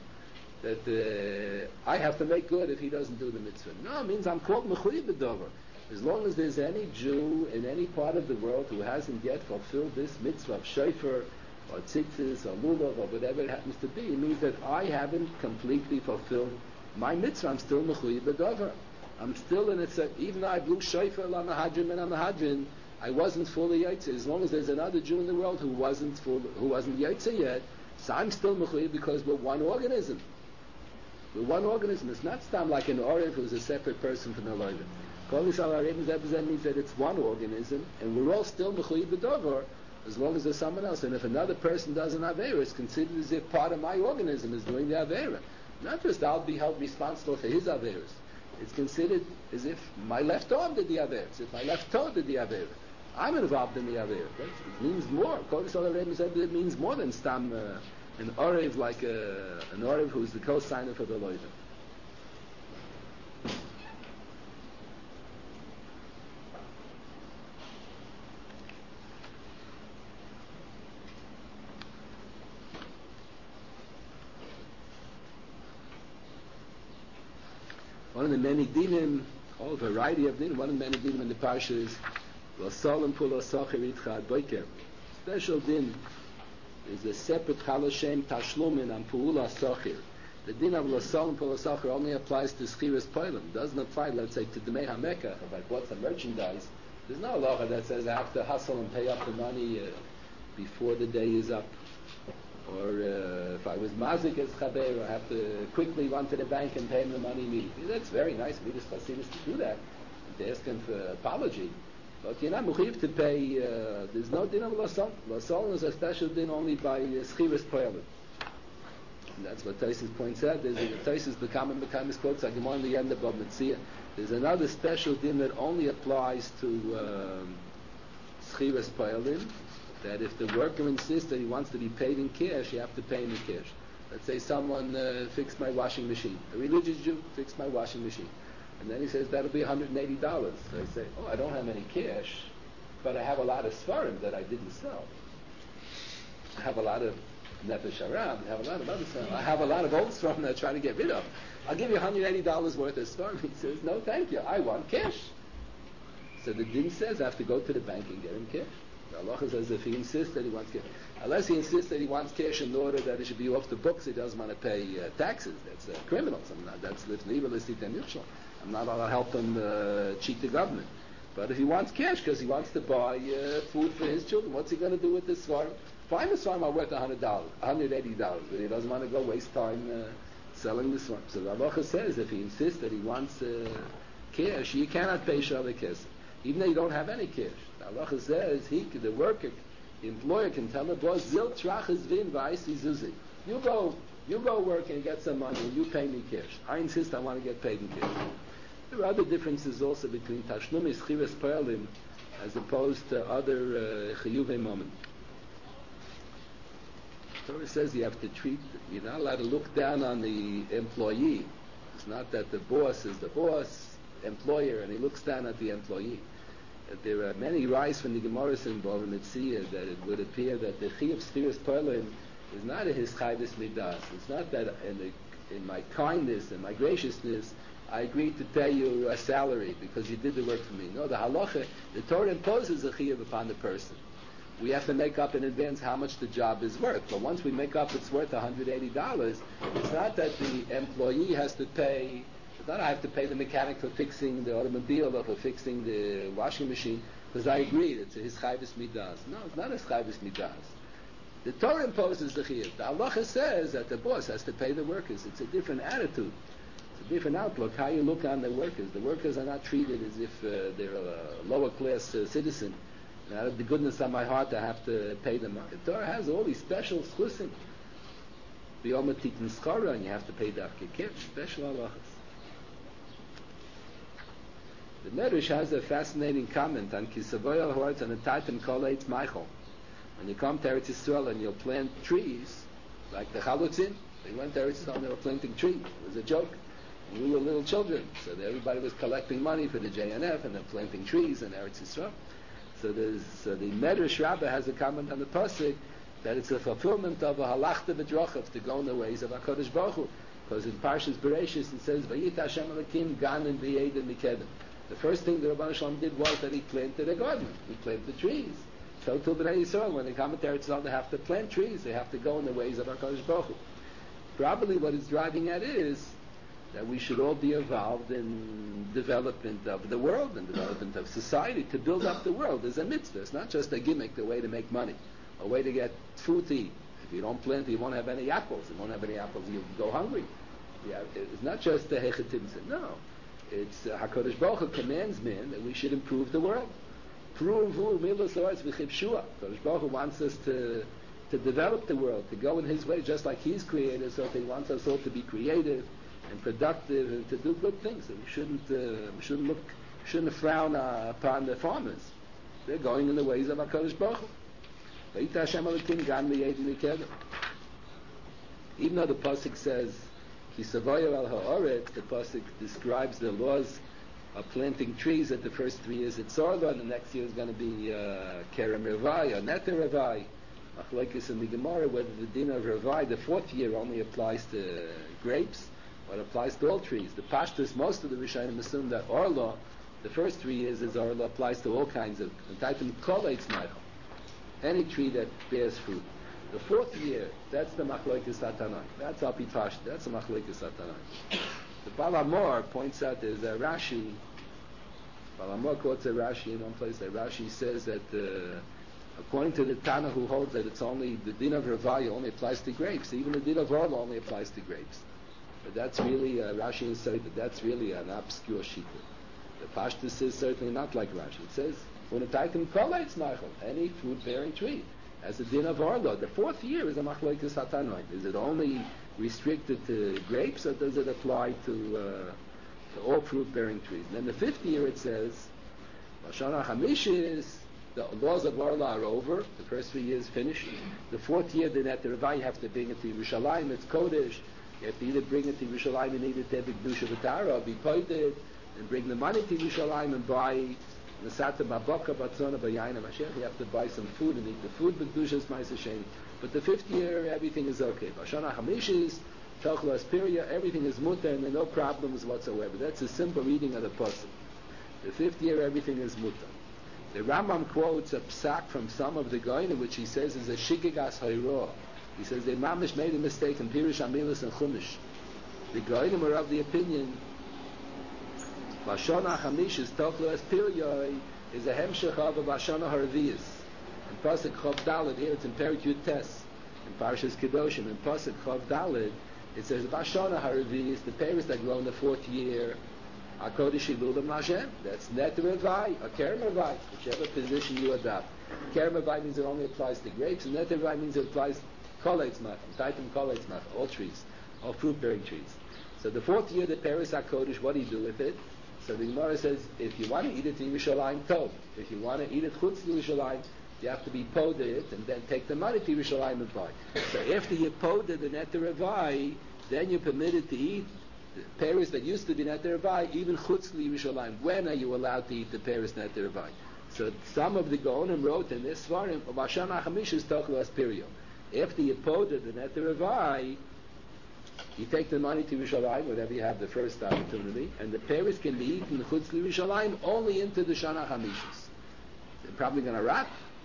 That uh, I have to make good if he doesn't do the mitzvah. No, it means I'm called mechuyev b'davar. As long as there's any Jew in any part of the world who hasn't yet fulfilled this mitzvah of shofar or tzitzis or lulav or whatever it happens to be, it means that I haven't completely fulfilled my mitzvah. I'm still mechuyev b'davar. I'm still in it. Even though I blew shofar la mahadrin and a mahadrin, I wasn't fully yotze. As long as there's another Jew in the world who wasn't full, who wasn't yotze yet, so I'm still mechuyev because we're one organism. We're one organism. It's not stam like an Orev who's a separate person from the Loiva. Kol Yisrael Arev Mizeh B'Zeh means that it's one organism, and we're all still mechuyev b'davar as long as there's someone else. And if another person does an avera, it's considered as if part of my organism is doing the avera. Not just I'll be held responsible for his averas. It's considered as if my left arm did the averas, if my left toe did the avera. I'm involved in the avera. It means more. Kol Yisrael Arev Mizeh B'Zeh means more than stam uh, an Orev like a, an Orev who's the co-signer for the Loiva. One of the many dinim, all variety of dinim, one of the many dinim in the parsha is L'salim pula socher itcha boiker. Special din is a separate chaloshem tashlumin and pula socher. The din of L'salim pula socher only applies to schiras poilim. Doesn't apply, let's say, to Demei HaMekach. If I bought some merchandise, there's no law that says I have to hustle and pay up the money uh, before the day is up. Or uh, if I was mazik as chaber, I have to quickly run to the bank and pay him the money immediately. That's very nice of Midas Chasidus to do that, and to ask him for apology. But you're not mechuyev to pay. Uh, there's no din of L'salim. L'salim is a special din only by schiras poilim. And that's what Taisus points out. There's a Taisus becoming becoming quotes like in the end of Bab Metzia. There's another special din that only applies to schiras um, poilim. That if the worker insists that he wants to be paid in cash, you have to pay him in cash. Let's say someone uh, fixed my washing machine. A religious Jew fixed my washing machine. And then he says, that'll be one hundred eighty dollars. So I say, oh, I don't have any cash, but I have a lot of svarim that I didn't sell. I have a lot of Nefesh Aram, I have a lot of other stuff. I have a lot of old svarim that I'm trying to get rid of. I'll give you one hundred eighty dollars worth of svarim. He says, no, thank you. I want cash. So the din says I have to go to the bank and get him cash. The halacha says if he insists that he wants cash, unless he insists that he wants cash in order that it should be off the books, he doesn't want to pay uh, taxes. That's uh, criminals. I'm not. That's I'm not allowed to help him uh, cheat the government. But if he wants cash because he wants to buy uh, food for his children, what's he going to do with this farm? Fine, this farm are worth one hundred dollars, one hundred eighty dollars, but he doesn't want to go waste time uh, selling this farm. So the halacha says if he insists that he wants uh, cash, you cannot pay shalei kesef, even though you don't have any cash. The halacha says he, the worker, the employer can tell the boss, "Zil trachas vin v'aisi zuzi." You go, you go work and get some money, and you pay me cash. I insist I want to get paid in cash. There are other differences also between tashlum ischiras po'alim as opposed to other chiyuvei uh, moment. Torah says you have to treat, you're not allowed to look down on the employee. It's not that the boss is the boss, employer, and he looks down at the employee. There are many rise from the Gemaras involved in the Tziyah that it would appear that the Chi of Schiras Po'alim is not a his chayvus midas. It's not that in, the, in my kindness and my graciousness I agreed to pay you a salary because you did the work for me. No, the halacha, the Torah imposes a chiyuv upon the person. We have to make up in advance how much the job is worth. But once we make up it's worth one hundred eighty dollars, it's not that the employee has to pay, it's not I have to pay the mechanic for fixing the automobile or for fixing the washing machine because I agreed. It's his chayvus midas. No, it's not his chayvus midas. The Torah imposes the chiyuv. The halacha says that the boss has to pay the workers. It's a different attitude. It's a different outlook, how you look on the workers. The workers are not treated as if uh, they're a lower class uh, citizen. And out of the goodness of my heart, I have to pay them. The Torah has all these special schlusim. B'yom titin schara, and you have to pay the akikit, special halachas. The Medrash has a fascinating comment on Kisavoy al-Hort and the Taitim Kol Eitz Meichel. When you come to Eretz Yisrael and you'll plant trees, like the Chalutzin, they went to Eretz Yisrael and they were planting trees. It was a joke. And we were little children, so everybody was collecting money for the J N F and then planting trees in Eretz Yisrael. So, so the Medrash Rabbah has a comment on the pasuk that it's a fulfillment of a halachta v'drachav to go in the ways of HaKadosh Baruch Hu. Because in Parshas Bereshis it says, Vayit Hashem Elokim ganim v'yedem mikedem. The first thing the Rabban Shalom did was that he planted a garden. He planted trees. So to Bnei Yisrael, when they come to Eretz Yisrael, they have to plant trees. They have to go in the ways of HaKadosh Baruch Hu. Probably what it's driving at is that we should all be involved in development of the world and development of society to build up the world. There's a mitzvah. It's not just a gimmick, a way to make money, a way to get food to eat. If you don't plant, you won't have any apples. If you won't have any apples, you'll go hungry. Yeah, it's not just the hechetimzah. No. It's uh, HaKadosh Baruch Hu commands man that we should improve the world. Pruvu milos ha'aretz v'chipshua. HaKadosh Baruch Hu wants us to to develop the world, to go in His way, just like He's created. So He wants us all to be creative and productive and to do good things. So we shouldn't uh, we shouldn't look shouldn't frown uh, upon the farmers. They're going in the ways of HaKadosh Baruch Hu. Vayit Hashem Elokim gan v'yedem mikedem. Even though the pasuk says Kisavoy al ha'aretz, the pasuk describes the laws of planting trees that the first three years it's Orla, and the next year is going to be uh, Kerem Revai or Neter Revai. Machlokes in the Gemara whether the din of Revai, the fourth year, only applies to grapes or it applies to all trees. The Pashtus, most of the Rishonim assume that Orla, the first three years is Orla, applies to all kinds of Taitim Kol Eitz Meichel, any tree that bears fruit. The fourth year, that's the Machlokes Hatanai. That's Alpi Pashtus. That's the Machlokes Hatanai. The Baal HaMor points out there's a Rashi. Baal HaMor quotes a Rashi in one place. That Rashi says that uh, according to the Tana who holds that it's only the din of Revaya only applies to grapes, even the din of Orla only applies to grapes. But that's really uh, Rashi and say that that's really an obscure shita. The Pashtus is certainly not like Rashi. It says when a Taitim Kol Eitz Meichel, any fruit-bearing tree, as a din of Orla. The fourth year is a Machlokes Hatanai. Is it only restricted to grapes, or does it apply to, uh, to all fruit-bearing trees? And then the fifth year it says, Lashon HaChamishis, The laws of Orla are over. The first three years finished. The fourth year, the Net Revai, you have to bring it to Yerushalayim. It's Kodesh. You have to either bring it to Yerushalayim and either to B'Kedusha V'Tara or be pointed and bring the money to Yerushalayim and buy Nesata Maboka Batzona B'Yayna Mashiach. You have to buy some food and eat the food B'Kedusha Ma'aseh Sheni. But the fifth year, everything is okay. B'Shana Hamishis, Tochla Aspiria, everything is mutter and there are no problems whatsoever. That's a simple reading of the Pasuk. The fifth year, everything is mutter. The Rambam quotes a psak from some of the Goyim, which he says is a shigigas hayro. He says they mamish made a mistake in Pirush Amilas and Chumash. The Goyim are of the opinion Vashana Hamish is Tochlo Aspiria is a hemshech of a Vashana Harvias. In Pasuk Chav Daled, here it's in Perik Yud Tes. In Parshas Kedoshim, in Pasuk Chav Daled, it says Vashana Harvias, the parents that grow in the fourth year. HaKodesh Hilulim Lashem. That's Net Revai or Kerem Revai, whichever position you adopt. Kerem Revai means it only applies to grapes, and Net Revai means it applies to Koleitz Mach, Taitim Koleitz Mach, all trees, all fruit-bearing trees. So the fourth year, the Paris HaKodesh, what do you do with it? So the Gemara says, if you want to eat it in Yerushalayim, tov. If you want to eat it chutz to Yerushalayim, you have to be poded it and then take the money to Yerushalayim and buy. So after you poded the Net Revai, then you're permitted to eat the Paris that used to be Net Revai, even chutz Yerushalayim. When are you allowed to eat the Paris Net Revai? So some of the Gaonim wrote in this Svarim, Vashana Hamish is Tochlo Aspirio. After you poded the Net Revai, you take the money to Yerushalayim, whatever you have the first opportunity, and the Paris can be eaten chutz Yerushalayim only into the Shana Hamishis. They're probably going to rot,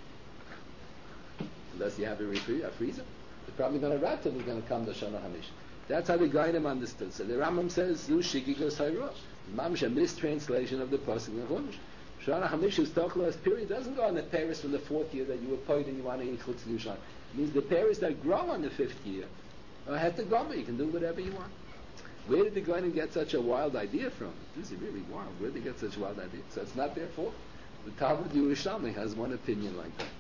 unless you have a, refri- a freezer. They're probably going to rot till it's going to come the Shana Hamish. That's how the Gainim understood. So the Rambam says, "Zu shigigos hayro." Mamish a mistranslation of the pasuk in Chumash. Shana Hamishus Tochlas period doesn't go on the Paris from the fourth year that you were pointing and you want to eat chutz Yerushalayim. It means the Paris that grow on the fifth year are het to go, you can do whatever you want. Where did the Gainim get such a wild idea from? This is really wild. Where did they get such a wild idea? So it's not their fault. The Talmud Yerushalmi has one opinion like that.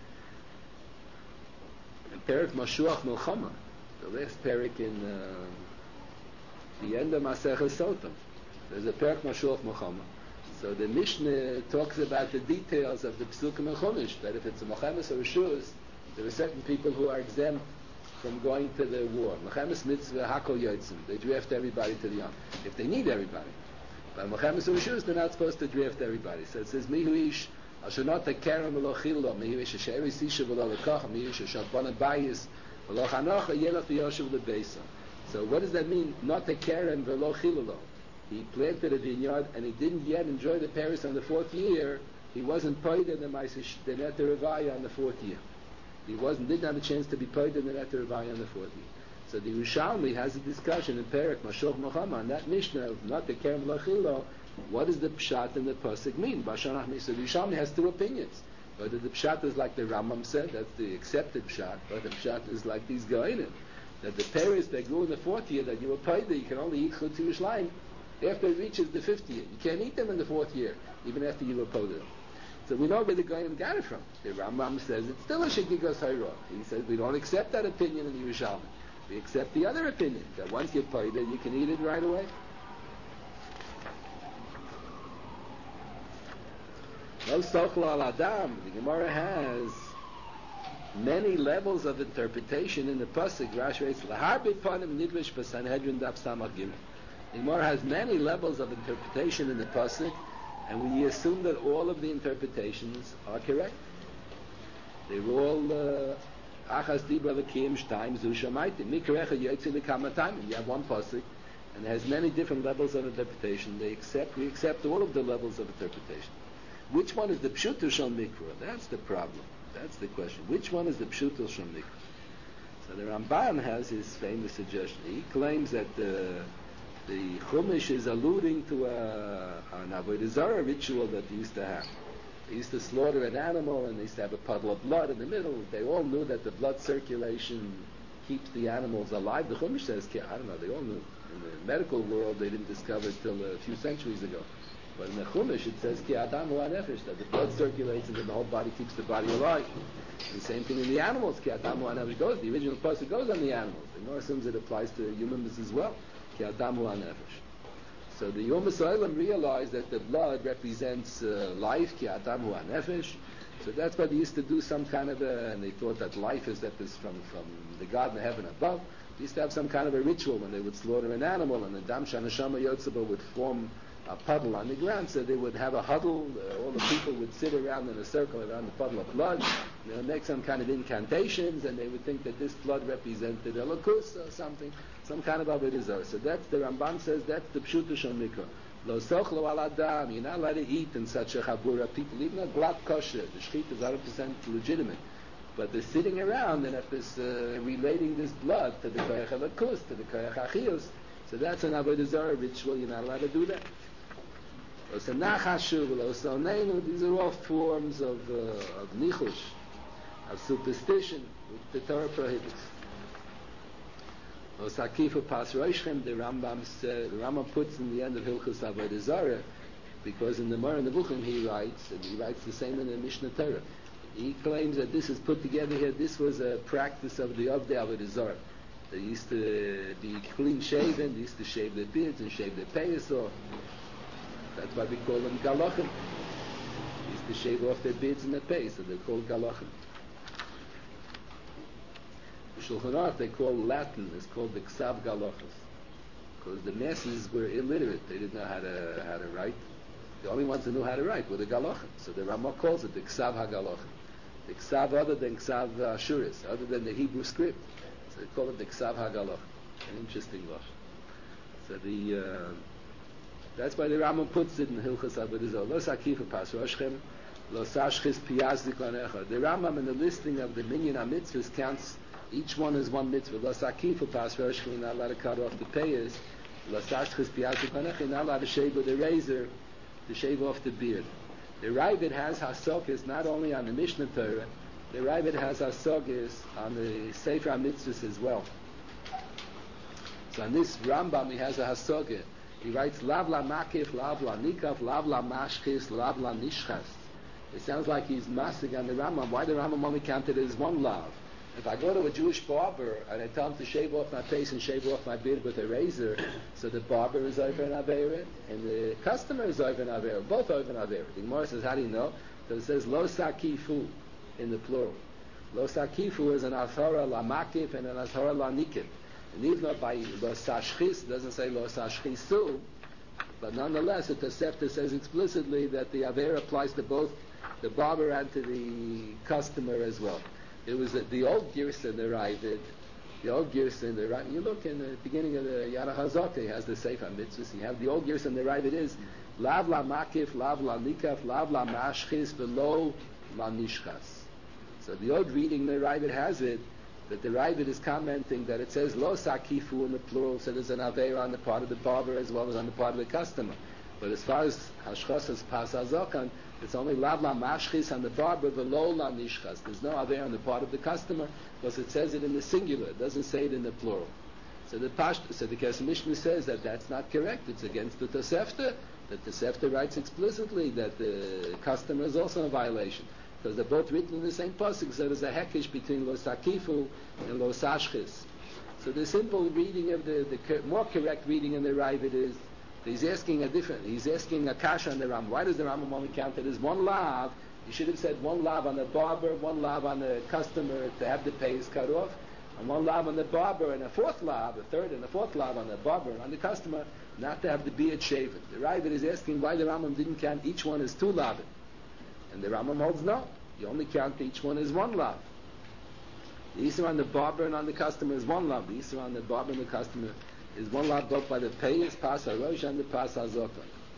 And Perik Mashuach Milchama, the last parak in uh, the end of Maseches Sotom. There's a parak Mashuach Milchama. So the Mishnah talks about the details of the Psukim and Chumash, that if it's a Mechemes or a Shuz, there are certain people who are exempt from going to the war. Mechemes Mitzvah Hakol Yotzim. They draft everybody to the army, if they need everybody. But Mechemes or Shuz, they're not supposed to draft everybody. So it says, Mihu Ish, Asher not a Kerem V'lo Chilo, Mihu Ish Asher Eris Isha V'lo Lekach, Mihu Ish Asher Bona Bayis, so what does that mean? Not a keren v'lo chilolo. He planted a vineyard and he didn't yet enjoy the Paris on the fourth year. He wasn't paid in the the Net Revai on the fourth year. He wasn't didn't have a chance to be paid in the Net Revai on the fourth year. So the Yerushalmi has a discussion in Perek Mashuach Milchama on that Mishnah of not the keren v'lo chilolo. What does the pshat and the pasuk mean? So the Yerushalmi has two opinions. Whether the pshat is like the Rambam said, that's the accepted pshat, but the pshat is like these Goinim, that the Paris that grew in the fourth year that you were paid, you can only eat chutz Yerushalayim after it reaches the fifth year. You can't eat them in the fourth year, even after you were paid them. So we know where the Goinim got it from. The Rambam says it's still a shigigos hayro. He says we don't accept that opinion in the Yerushalmi. We accept the other opinion, that once you're paid it, you can eat it right away. No sochla al adam. The Gemara has many levels of interpretation in the pasuk. Rashi writes, "Laharbe panim nidvish b'Sanhedrin daf samach gimel." The Gemara has many levels of interpretation in the pasuk, and we assume that all of the interpretations are correct. They're all achas dibra l'kiyim shtayim zu shamaytim mikarecha yotzi l'kamatayim. You have one pasuk, and it has many different levels of interpretation. They accept, we accept all of the levels of interpretation. Which one is the pshuto shel mikra? That's the problem. That's the question. Which one is the pshuto shel mikra? So the Ramban has his famous suggestion. He claims that the the Chumash is alluding to a, an Avodah Zarah ritual that they used to have. They used to slaughter an animal and they used to have a puddle of blood in the middle. They all knew that the blood circulation keeps the animals alive. The Chumash says, I don't know, they all knew. In the medical world, they didn't discover it till a few centuries ago. But in the Chumash it says Ki Adam Hu Hanefesh, that the blood circulates and then the whole body keeps the body alive. And the same thing in the animals, Ki Adam Hu Hanefesh goes, the original pasuk goes on the animals. The Gemara assumes it applies to humans as well. Ki Adam Hu Hanefesh. So the Yom Yisraelim realized that the blood represents uh, life, Ki Adam Hu Hanefesh, So that's why they used to do some kind of a, and they thought that life is that this from, from the God in the heaven above. They used to have some kind of a ritual when they would slaughter an animal, and the Dam Shanashama Yotzeba would form a puddle on the ground, so they would have a huddle, uh, all the people would sit around in a circle around the puddle of blood, they would make some kind of incantations, and they would think that this blood represented Elokus or something, some kind of Avodah Zarah. So that's, the Rambam says, that's the Pshuta Shel Mikra. Lo sochlo al adam, you're not allowed to eat in such a chabura people, even a glad kosher, the shchit is one hundred percent legitimate. But they're sitting around and if this, uh, relating this blood to the Koyach Elokus, to the Koyach Achios, so that's an Avodah Zarah ritual, you're not allowed to do that. These are all forms of, uh, of nichush, of superstition, which the Torah prohibits. Osakifa Pas Roshchem, the Rambam said, the Rambam puts in the end of Hilchos Avodah Zarah, because in the Moreh Nevuchim he writes, and he writes the same in the Mishnah Torah. He claims that this is put together here, this was a practice of the Avdei Avodah Zarah. They used to be clean shaven, they used to shave their beards and shave their payas off. That's why we call them galachim. They used to shave off their beards and their payas, so they're called galachim. The Shulchan Aruch they call Latin, it's called the Ksav Galachos. Because the masses were illiterate, they didn't know how to how to write. The only ones who knew how to write were the galachim. So the Ramah calls it the Ksav HaGalachim. The Ksav other than Ksav Ashuris, other than the Hebrew script. So they call it the Ksav HaGalachim. An interesting lashon. So the uh, that's why the Rambam puts it in Hilchos Avodah Zarah. Lo sakifa pas roshchem, lo sashchis piyaz dikonecha. The Rambam in the listing of the minyan ha-mitzvahs counts each one as one mitzvah. Lo sakifa pas roshchem, you're not allowed to cut off the payas. Lo sashchis piyaz dikonecha, you're not allowed to shave with a razor, to shave off the beard. The Ravid has hasokas not only on the Mishnah Torah, the Ravid has hasokas on the Sefer HaMitzvahs as well. So on this Rambam he has a hasogah. He writes, Lav la makif, lav la nikaf, lav la mashchis, lav la nishchas. It sounds like he's masig on the Rambam. Why the Rambam only counted it as one lav? If I go to a Jewish barber and I tell him to shave off my face and shave off my beard with a razor, so the barber is over an avera and the customer is over an avera, both over an avera. The Gemara says, how do you know? Because it says lo sakifu in the plural. Lo sakifu is an athara la makif and an athara la nikif. And even though by lo sashchis doesn't say lo sashchisu, but nonetheless the Tosefta says explicitly that the avera applies to both the barber and to the customer as well. It was the old Girsa in the Ravid, the old Girsa in the Ravid. You look in the beginning of the Yad HaZakeh, he has the Sefer HaMitzvahs. You have the old Girsa in the Ravid is lav la makif, lav la nikaf, lav la mashchis, velo la nishchas. So the old reading in the Ravid has it that the Ravid is commenting that it says lo sakifu in the plural, so there's an avera on the part of the barber as well as on the part of the customer. But as far as hashchas pas hazakan, it's only lav la mashchis on the barber, velo la nishchas. There's no avera on the part of the customer because it says it in the singular. It doesn't say it in the plural. So the Pash, so the Kesef Mishnah says that that's not correct. It's against the Tosefta. The Tosefta writes explicitly that the customer is also in violation. Because they're both written in the same pasuk, so there's a hekesh between lo sakifu and lo sashchis. So the simple reading of the, the more correct reading in the Ravid is he's asking a different, he's asking a kasha on the Rambam. Why does the Rambam only count it as one lav? He should have said one lav on the barber, one lav on the customer to have the payas cut off, and one lav on the barber, and a fourth lav, a third and a fourth lav on the barber and on the customer, not to have the beard shaven. The Ravid is asking why the Rambam didn't count each one as two lavim. And the Rambam holds no. You only count each one as one lav. The Isser on the barber and on the customer is one lav. The Isser on the barber and the customer is one lav both by the payas, pas harosh, and the pas hazokah.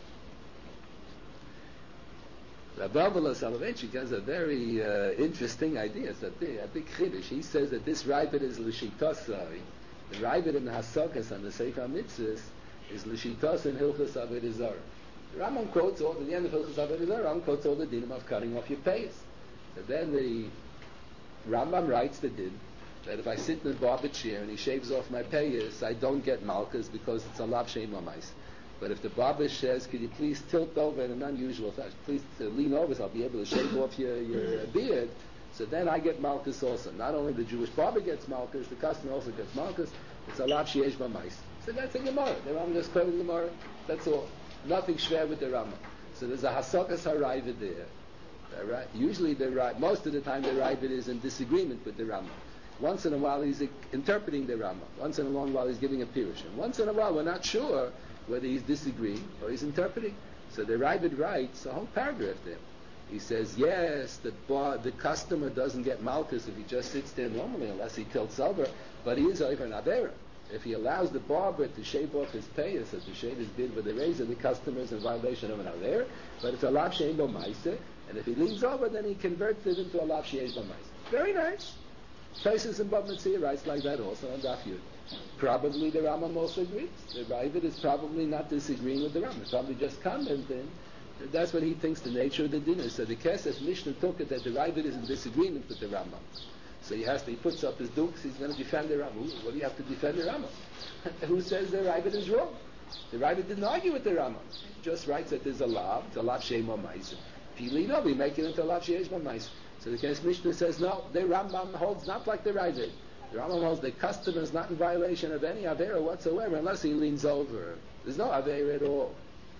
Rabbi Abba Soloveitchik has a very uh, interesting idea. It's a big, a big chiddush. He says that this Ravid is l'shitosai. The Ravid in the Hasokas on the Sefer HaMitzvahs is l'shitos in Hilchos Avodah Zarah. The Rambam quotes all, at the end of Hilchos Avodah Zarah, Rambam quotes all the dinim of cutting off your payas. So then the Rambam writes the din that if I sit in the barber chair and he shaves off my payas, I don't get malchus because it's a lav shem amais. But if the barber says, could you please tilt over in an unusual fashion, please uh, lean over so I'll be able to shave off your, your beard, so then I get malchus also. Not only the Jewish barber gets malchus, the customer also gets malchus. It's a lav sheyesh b'mais. So that's a Gemara. The Rambam just quoted Gemara. That's all. Nothing shver with the Rambam. So there's a hasokas harayva there The Ra- usually the Ra- most of the time the Ravid is in disagreement with the Rambam. Once in a while he's uh, interpreting the Rambam. Once in a long while he's giving a pirush. And once in a while we're not sure whether he's disagreeing or he's interpreting. So the Ravid writes a whole paragraph there. He says, yes, the bar, the customer doesn't get malchus if he just sits there normally unless he tilts over, but he is over an avera. If he allows the barber to shave off his payas or to shave his beard with a razor, the customer is in violation of an avera. But it's a lav she'ein bo ma'aseh, and if he leans over, then he converts it into a lav she'ein bo ma'aseh. Very nice. Tosis and Bab Metzia writes like that also on Daf Yud. Probably the Rambam also agrees. The Ravid is probably not disagreeing with the Rambam. It's probably just commenting. That's what he thinks the nature of the din is. So the Kesef Mishnah took it that the Ravid is in disagreement with the Rambam. So he has to, he puts up his dukes, he's going to defend the Rambam. What do you have to defend the Rambam? Who says the Ravid is wrong? The Ravid didn't argue with the Rambam. He just writes that there's a lav, it's a lav she'ein bo ma'aseh. If you lean over, you make it into a lav she'ein bo ma'aseh. So the Kesef Mishnah says, no, the Rambam holds not like the Ravid. The Rambam holds the customer is not in violation of any Avera whatsoever unless he leans over. There's no Avera at all.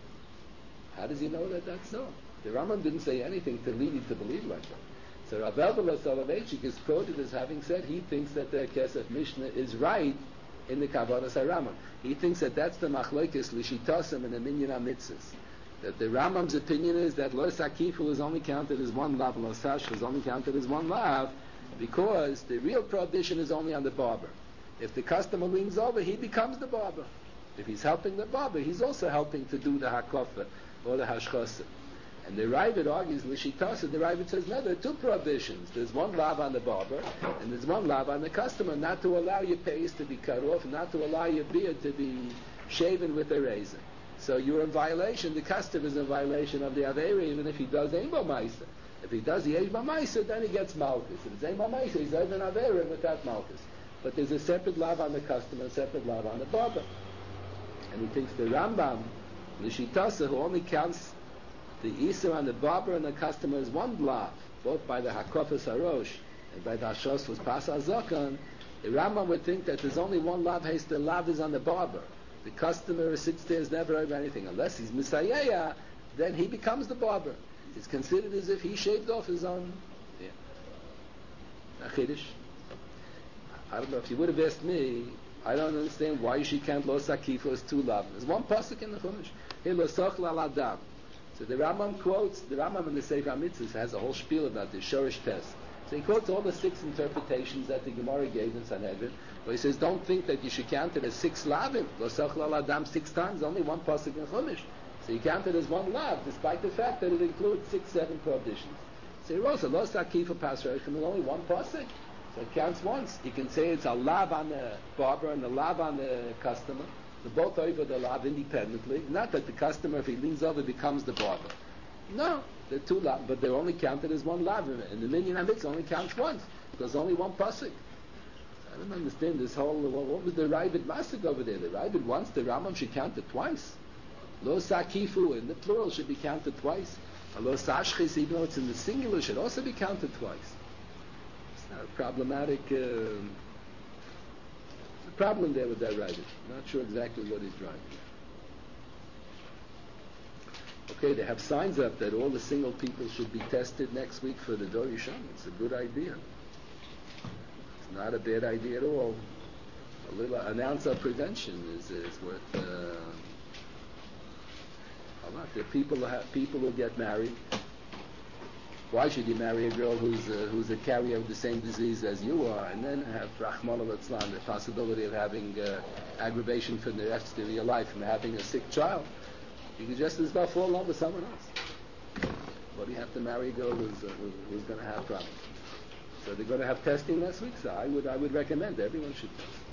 How does he know that that's so? The Rambam didn't say anything to lead you to believe like that. So Rav Elvelos Soloveitchik is quoted as having said he thinks that the Kesef Mishnah is right in the Kavadas HaRambam. He thinks that that's the Machlokes L'shitasim and the Minyan HaMitzvahs. That the Rambam's opinion is that Lo Sakifu is only counted as one lav, Lo Sash is only counted as one lav, because the real prohibition is only on the barber. If the customer leans over, he becomes the barber. If he's helping the barber, he's also helping to do the hakofa or the hashchasa. And the Ravid argues, L'shitasa, the Ravid says, no, there are two prohibitions. There's one lav on the barber, and there's one lav on the customer, not to allow your pays to be cut off, not to allow your beard to be shaven with a razor. So you're in violation, the customer is in violation of the Avera, even if he does ein bo ma'aseh. If he does the ein bo ma'aseh, then he gets malchus. If it's ein bo ma'aseh, he's over an Avera without malchus. But there's a separate lav on the customer, a separate lav on the barber. And he thinks the Rambam, L'shitasa, who only counts the Isser on the barber and the customer is one lav, both by the Hakofas Harosh and by the Hashos was Pasal Zokan, the Rambam would think that there's only one lav, has the lav is on the barber. The customer sits there, is never over anything. Unless he's Misayaya, then he becomes the barber. It's considered as if he shaved off his own. Yeah. Chiddush. I don't know, if you would have asked me, I don't understand why you should count Lo Sakifu as two lav. There's one pasuk in the Chumash. Hey, Lo Sochla Al Adam. So the Rambam quotes, the Rambam in the Sefer HaMitzvahs has a whole spiel about the Shorish test. So he quotes all the six interpretations that the Gemara gave in Sanhedrin, where he says, don't think that you should count it as six lavim, Lo Sochla Al Adam six times, only one pasuk in Chumash. So you count it as one lav, despite the fact that it includes six, seven prohibitions. So he wrote, Lo Sakifu Pas Roshim, there's only one pasuk. So it counts once. You can say it's a lav on the barber and a lav on the customer. They're both over the lav independently. Not that the customer, if he leans over, becomes the barber. No, they're two lav, but they're only counted as one lav. And the Minyan HaMitzvah only counts once, because only one pasuk. I don't understand this whole, what was the Ravid Masik over there? The Ravid once, the Rambam should count it twice. Lo Sakifu, in the plural, should be counted twice. Lo Sashchis, even though it's in the singular, should also be counted twice. A problematic uh, a problem there with that writer. Not sure exactly what he's driving. Okay, they have signs up that all the single people should be tested next week for the Dor Yishon. It's a good idea. It's not a bad idea at all. A little an ounce of prevention is, is worth uh, a lot. There are people who have, people who get married. Why should you marry a girl who's a, who's a carrier of the same disease as you are, and then have Rahman al-Islam, the possibility of having uh, aggravation for the rest of your life from having a sick child? You could just as well fall in love with someone else. What do you have to marry a girl who's, uh, who's, who's going to have problems? So they're going to have testing next week. So I would I would recommend everyone should test.